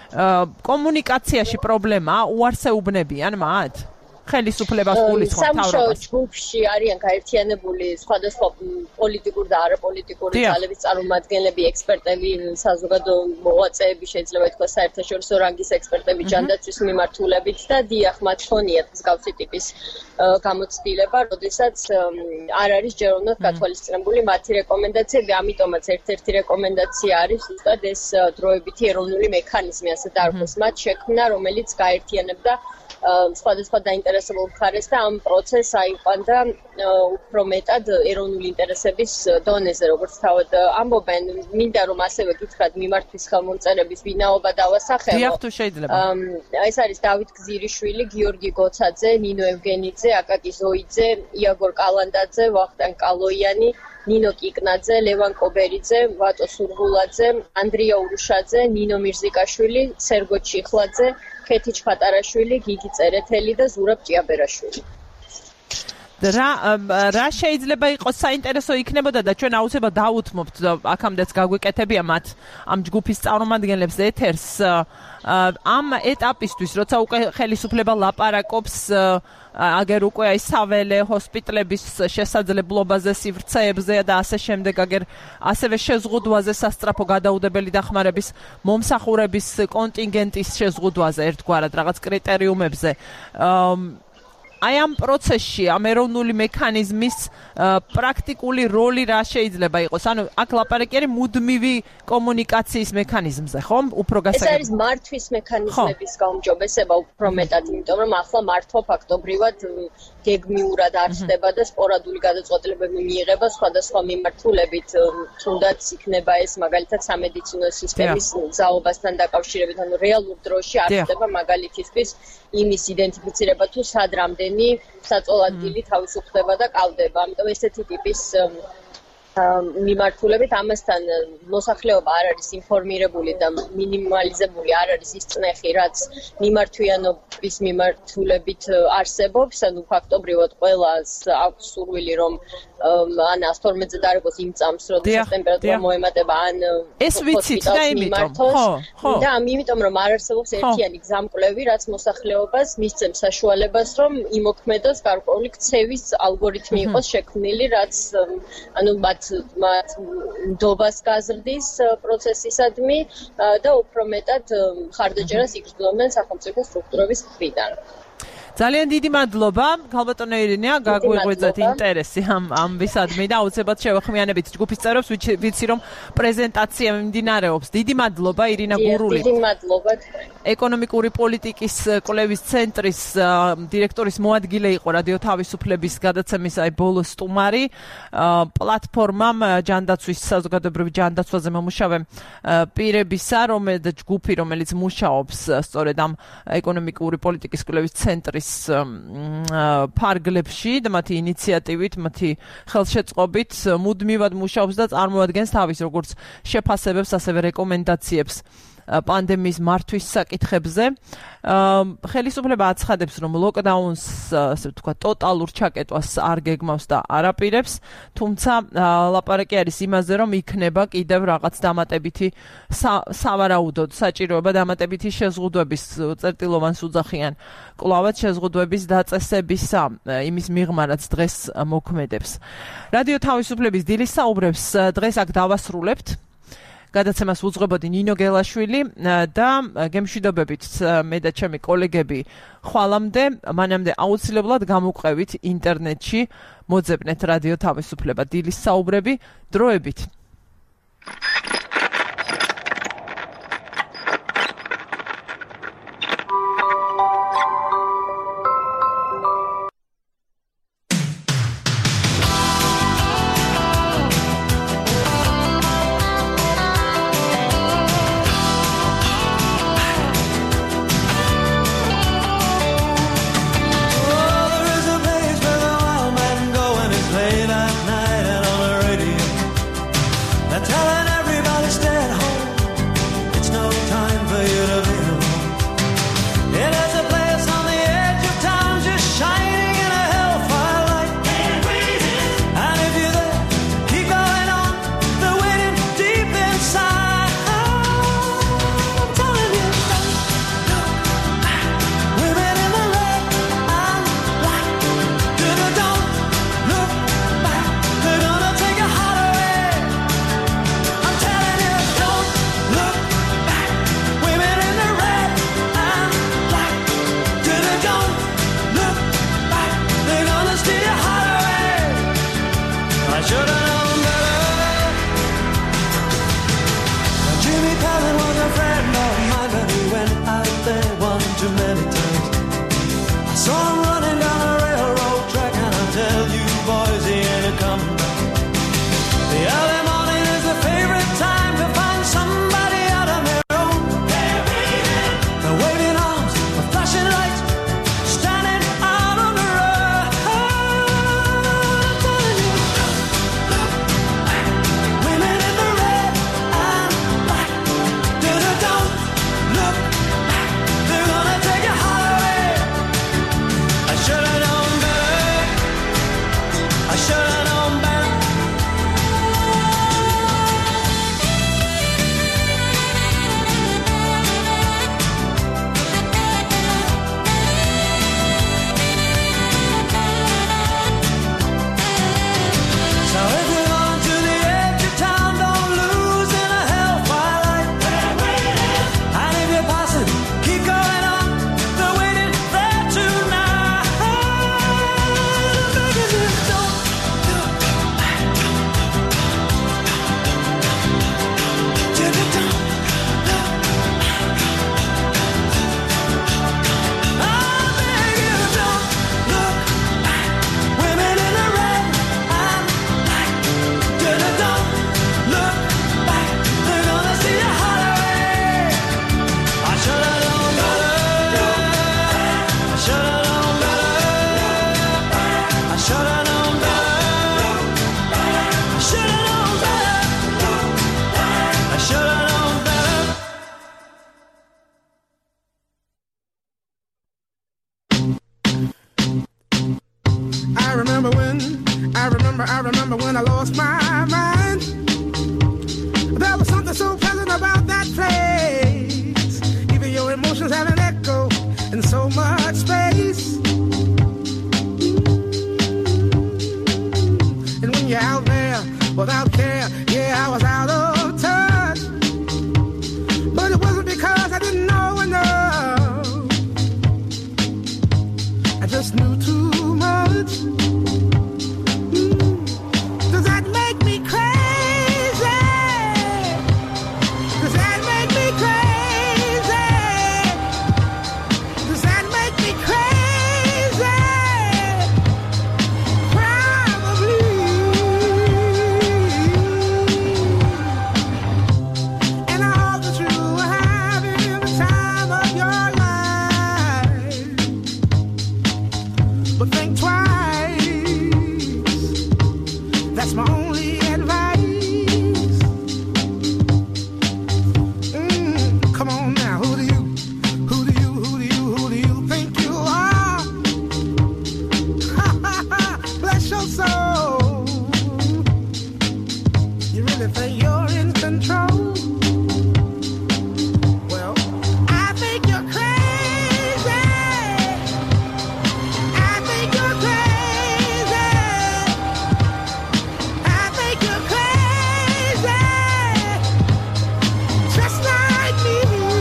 კომუნიკაციაში პრობლემაა, უარსეუბნებიან მათ? ხელისუფლებას გულისხმობ თავრობას. სამშო ჯგუფში არიან გაერთიანებული სხვადასხვა პოლიტიკური და არაპოლიტიკური ძალების წარმომადგენლები, ექსპერტები, საზოგადო მოღვაწეები, შეიძლება ითქვას საერთაშორისო რანგის ექსპერტები ჯანდაცვის მიმართულებით და დიახ, მათ ხონიათ მსგავსი ტიპის გამოცდილება, როდესაც არ არის ჯერ უნდა გათვალისწინებული მათი რეკომენდაციები, ამიტომაც ერთ-ერთი რეკომენდაცია არის ზუსტად ეს დროებითი ეროვნული მექანიზმი, ასე დაარქვეს, მათ შექმნა, რომელიც გაერთიანებდა სხვადასხვა დაინტერესებულ მხარეს და ამ პროცესს აიყვანდა უფრო მეტად ეროვნული ინტერესების დონეზე, როგორც თავად ამბობენ, მინდა რომ ასევე გითხრათ მიმართვის ხელმომწერების ვინაობა დავასახელო. დიახ, თუ შეიძლება. ეს არის დავით გზირიშვილი, გიორგი გოცაძე, ნინო ევგენიძე, აკაკი ზოიძე, იაგორ კალანდაძე, ვახტანგ კალოიანი, ნინო კიკნაძე, ლევან კობერიძე, ვატო სურგულაძე, ანდრია ურუშაძე, ნინო მირზიკაშვილი, სერგო ჩიხლაძე, ქეთი ჩხატარაშვილი, გიგი წერეთელი და ზურაბ ჭიაბერაშვილი. რა რა შეიძლება იყოს საინტერესო იქნებოდა და ჩვენ აუცილებლად დავუთმობთ აქამდეც გაგვეკეთებია მათ ამ ჯგუფის წარმომადგენლებს ეთერს ამ ეტაპისთვის როცა უკვე ხელისუფლება ლაპარაკობს აგერ უკვე აი საველე ჰოსპიტალების შესაძლებლობაზე სივრცეებზე და ასე შემდეგ აგერ ასევე შეზღუდვაზე სასწრაფო გადაუდებელი დახმარების მომსახურების კონტინგენტის შეზღუდვაზე ერთგვარად რაღაც კრიტერიუმებზე აი ამ პროცესში ამ ეროვნული მექანიზმის პრაქტიკული როლი რა შეიძლება იყოს? ანუ აქ ლაპარაკი არის მუდმივი კომუნიკაციის მექანიზმზე, ხო? უფრო გასაგებია. ეს არის მართვის მექანიზმების გაუმჯობესება უფრო მეტად, იმიტომ რომ ახლა მართვა ფაქტობრივად გეგმიურად არ ხდება და სპორადული გადაწყვეტილებები მიიღება სხვადასხვა მიმართულებით, თუნდაც იქნება ეს მაგალითად სამედიცინო სისტემის ზაობასთან დაკავშირებით, ანუ რეალურ დროში არ ხდება მაგალითისთვის იმის იდენტიფიცირება თუ სად რამდენი საწოლ ადგილი თავისუფლდება და კავდება. ამიტომ ესეთი ტიპის მიმართულებით ამასთან მოსახლეობა არ არის ინფორმირებული და მინიმალიზებული არ არის ის წნეხი, რაც მიმართვიანობის მიმართულებით არსებობს, ანუ ფაქტობრივად ყველას აქვს სურვილი რომ ან ას თორმეტზე დარეგოს იმ წამს, როდესაც ტემპერატურა მოემატება, ან ეს ვიცით და იმიტომ, ხო, ხო. და ამიტომ რომ არ არსებობს ერთიანი გზამკვლევი, რაც მოსახლეობას მისცემს საშუალებას, რომ იმოქმედოს გარკვეული ქცევის ალგორითმი იყოს შექმნილი, რაც ანუ მათ ნდობას გაზრდის პროცესისადმი და უფრო მეტად ხარდაჭერას იგრძნობენ სახელმწიფო სტრუქტურების მხრიდან. ძალიან დიდი მადლობა, ქალბატონო ირინია, გაგვიღვიძეთ ინტერესი ამ ამბისადმი და აუცილებლად შევეხმიანებით ჯგუფის წევრებს, ვიცი რომ პრეზენტაცია მიმდინარეობს. დიდი მადლობა ირინა გურული. დიდი მადლობა. ეკონომიკური პოლიტიკის კვლევის ცენტრის დირექტორის მოადგილე იყო რადიო თავისუფლების გადაცემის აი ბოლო სტუმარი. პლატფორმამ ჯანდაცვის საზოგადოებრივი ჯანდაცვაზე მომუშავე პირებისა, რომელიც ჯგუფი, რომელიც მუშაობს სწორედ ამ ეკონომიკური პოლიტიკის კვლევის ცენტრის ფარგლებში და მათი ინიციატივით, მათი ხელშეწყობით მუდმივად მუშაობს და წარმოადგენს თავის როგორც შეფასებებს, ასევე რეკომენდაციებს პანდემიის მართვის საკითხებზე. ხელისუფლება აცხადებს, რომ ლოკდაუნს, ასე ვთქვათ, ტოტალურ ჩაკეტვას არ გეგმავს და არ აპირებს, თუმცა ლაპარაკი არის იმაზე, რომ იქნება კიდევ რაღაც დამატებითი სავარაუდოდ საჭიროება დამატებითი შეზღუდვების წერტილოვანს უძახიან კვლავად შეზღუდვების დაწესებისა, იმის მიღმა, რაც დღეს მოქმედებს. რადიო თავისუფლების დილის საუბრებს დღეს აქ დავასრულებთ. გადაცემას უძღვებოდი ნინო გელაშვილი და გემშვიდობებით მე და ჩემი კოლეგები ხვალამდე, მანამდე აუცილებლად გამოვყევით ინტერნეტში, მოძებნეთ რადიო თავისუფლება დილის საუბრები, დროებით. remember, I remember when I lost my mind. There was something so pleasant about that place. Even your emotions have an echo in so much space. And when you're out there without care, yeah, I was out of touch. But it wasn't because I didn't know enough. I just knew too much. Does that make me crazy? Does that make me crazy? Does that make me crazy? Probably. And I hope that you are having the time of your life. But think twice. That's my only advice. Mm, come on now, who do you, who do you, who do you, who do you think you are? Bless your soul. You really think you're in control? Well, I think you're crazy. I think you're crazy. I think you're crazy, just like me.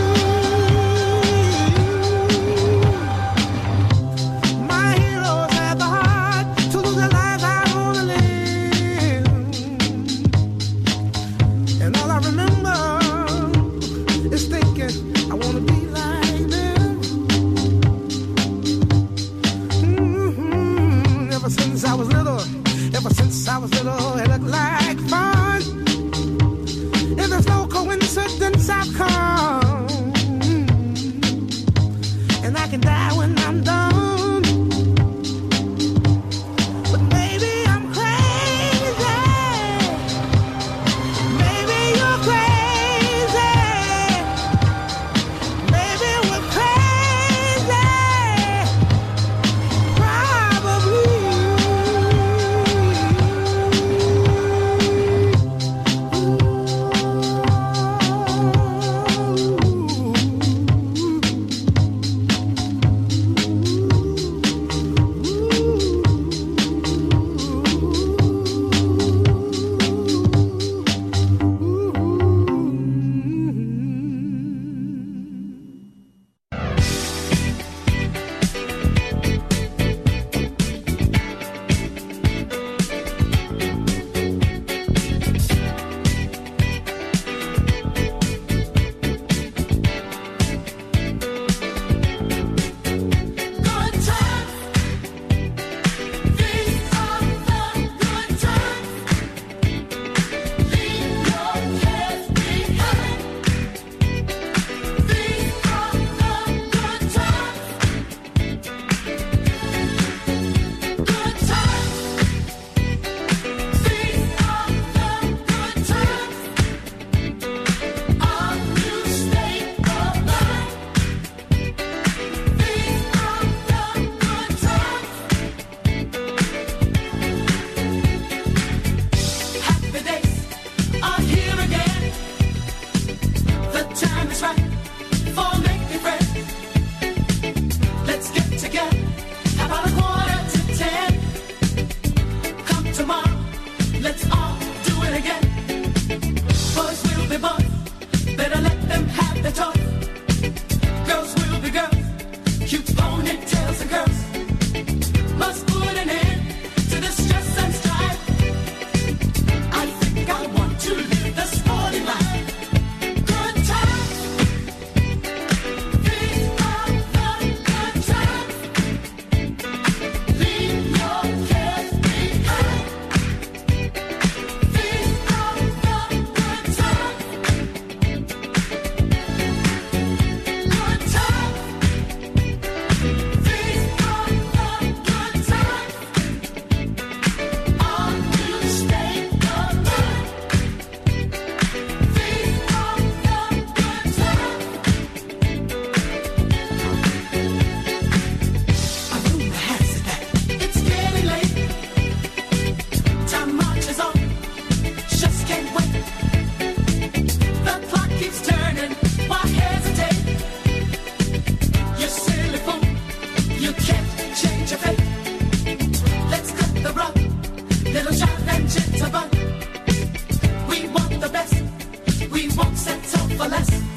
My heroes had the heart to lose their lives. I wanna live, and all I remember is thinking I wanna be like them. Mhm. Ever since I was little, ever since I was little, it looked like fun. If there's no coincidence, I've come, and I can die when I'm done. But maybe I'm crazy. Maybe you're crazy. Maybe we're crazy. Probably. Ooh. and gentlemen. We want the best. We won't settle for less.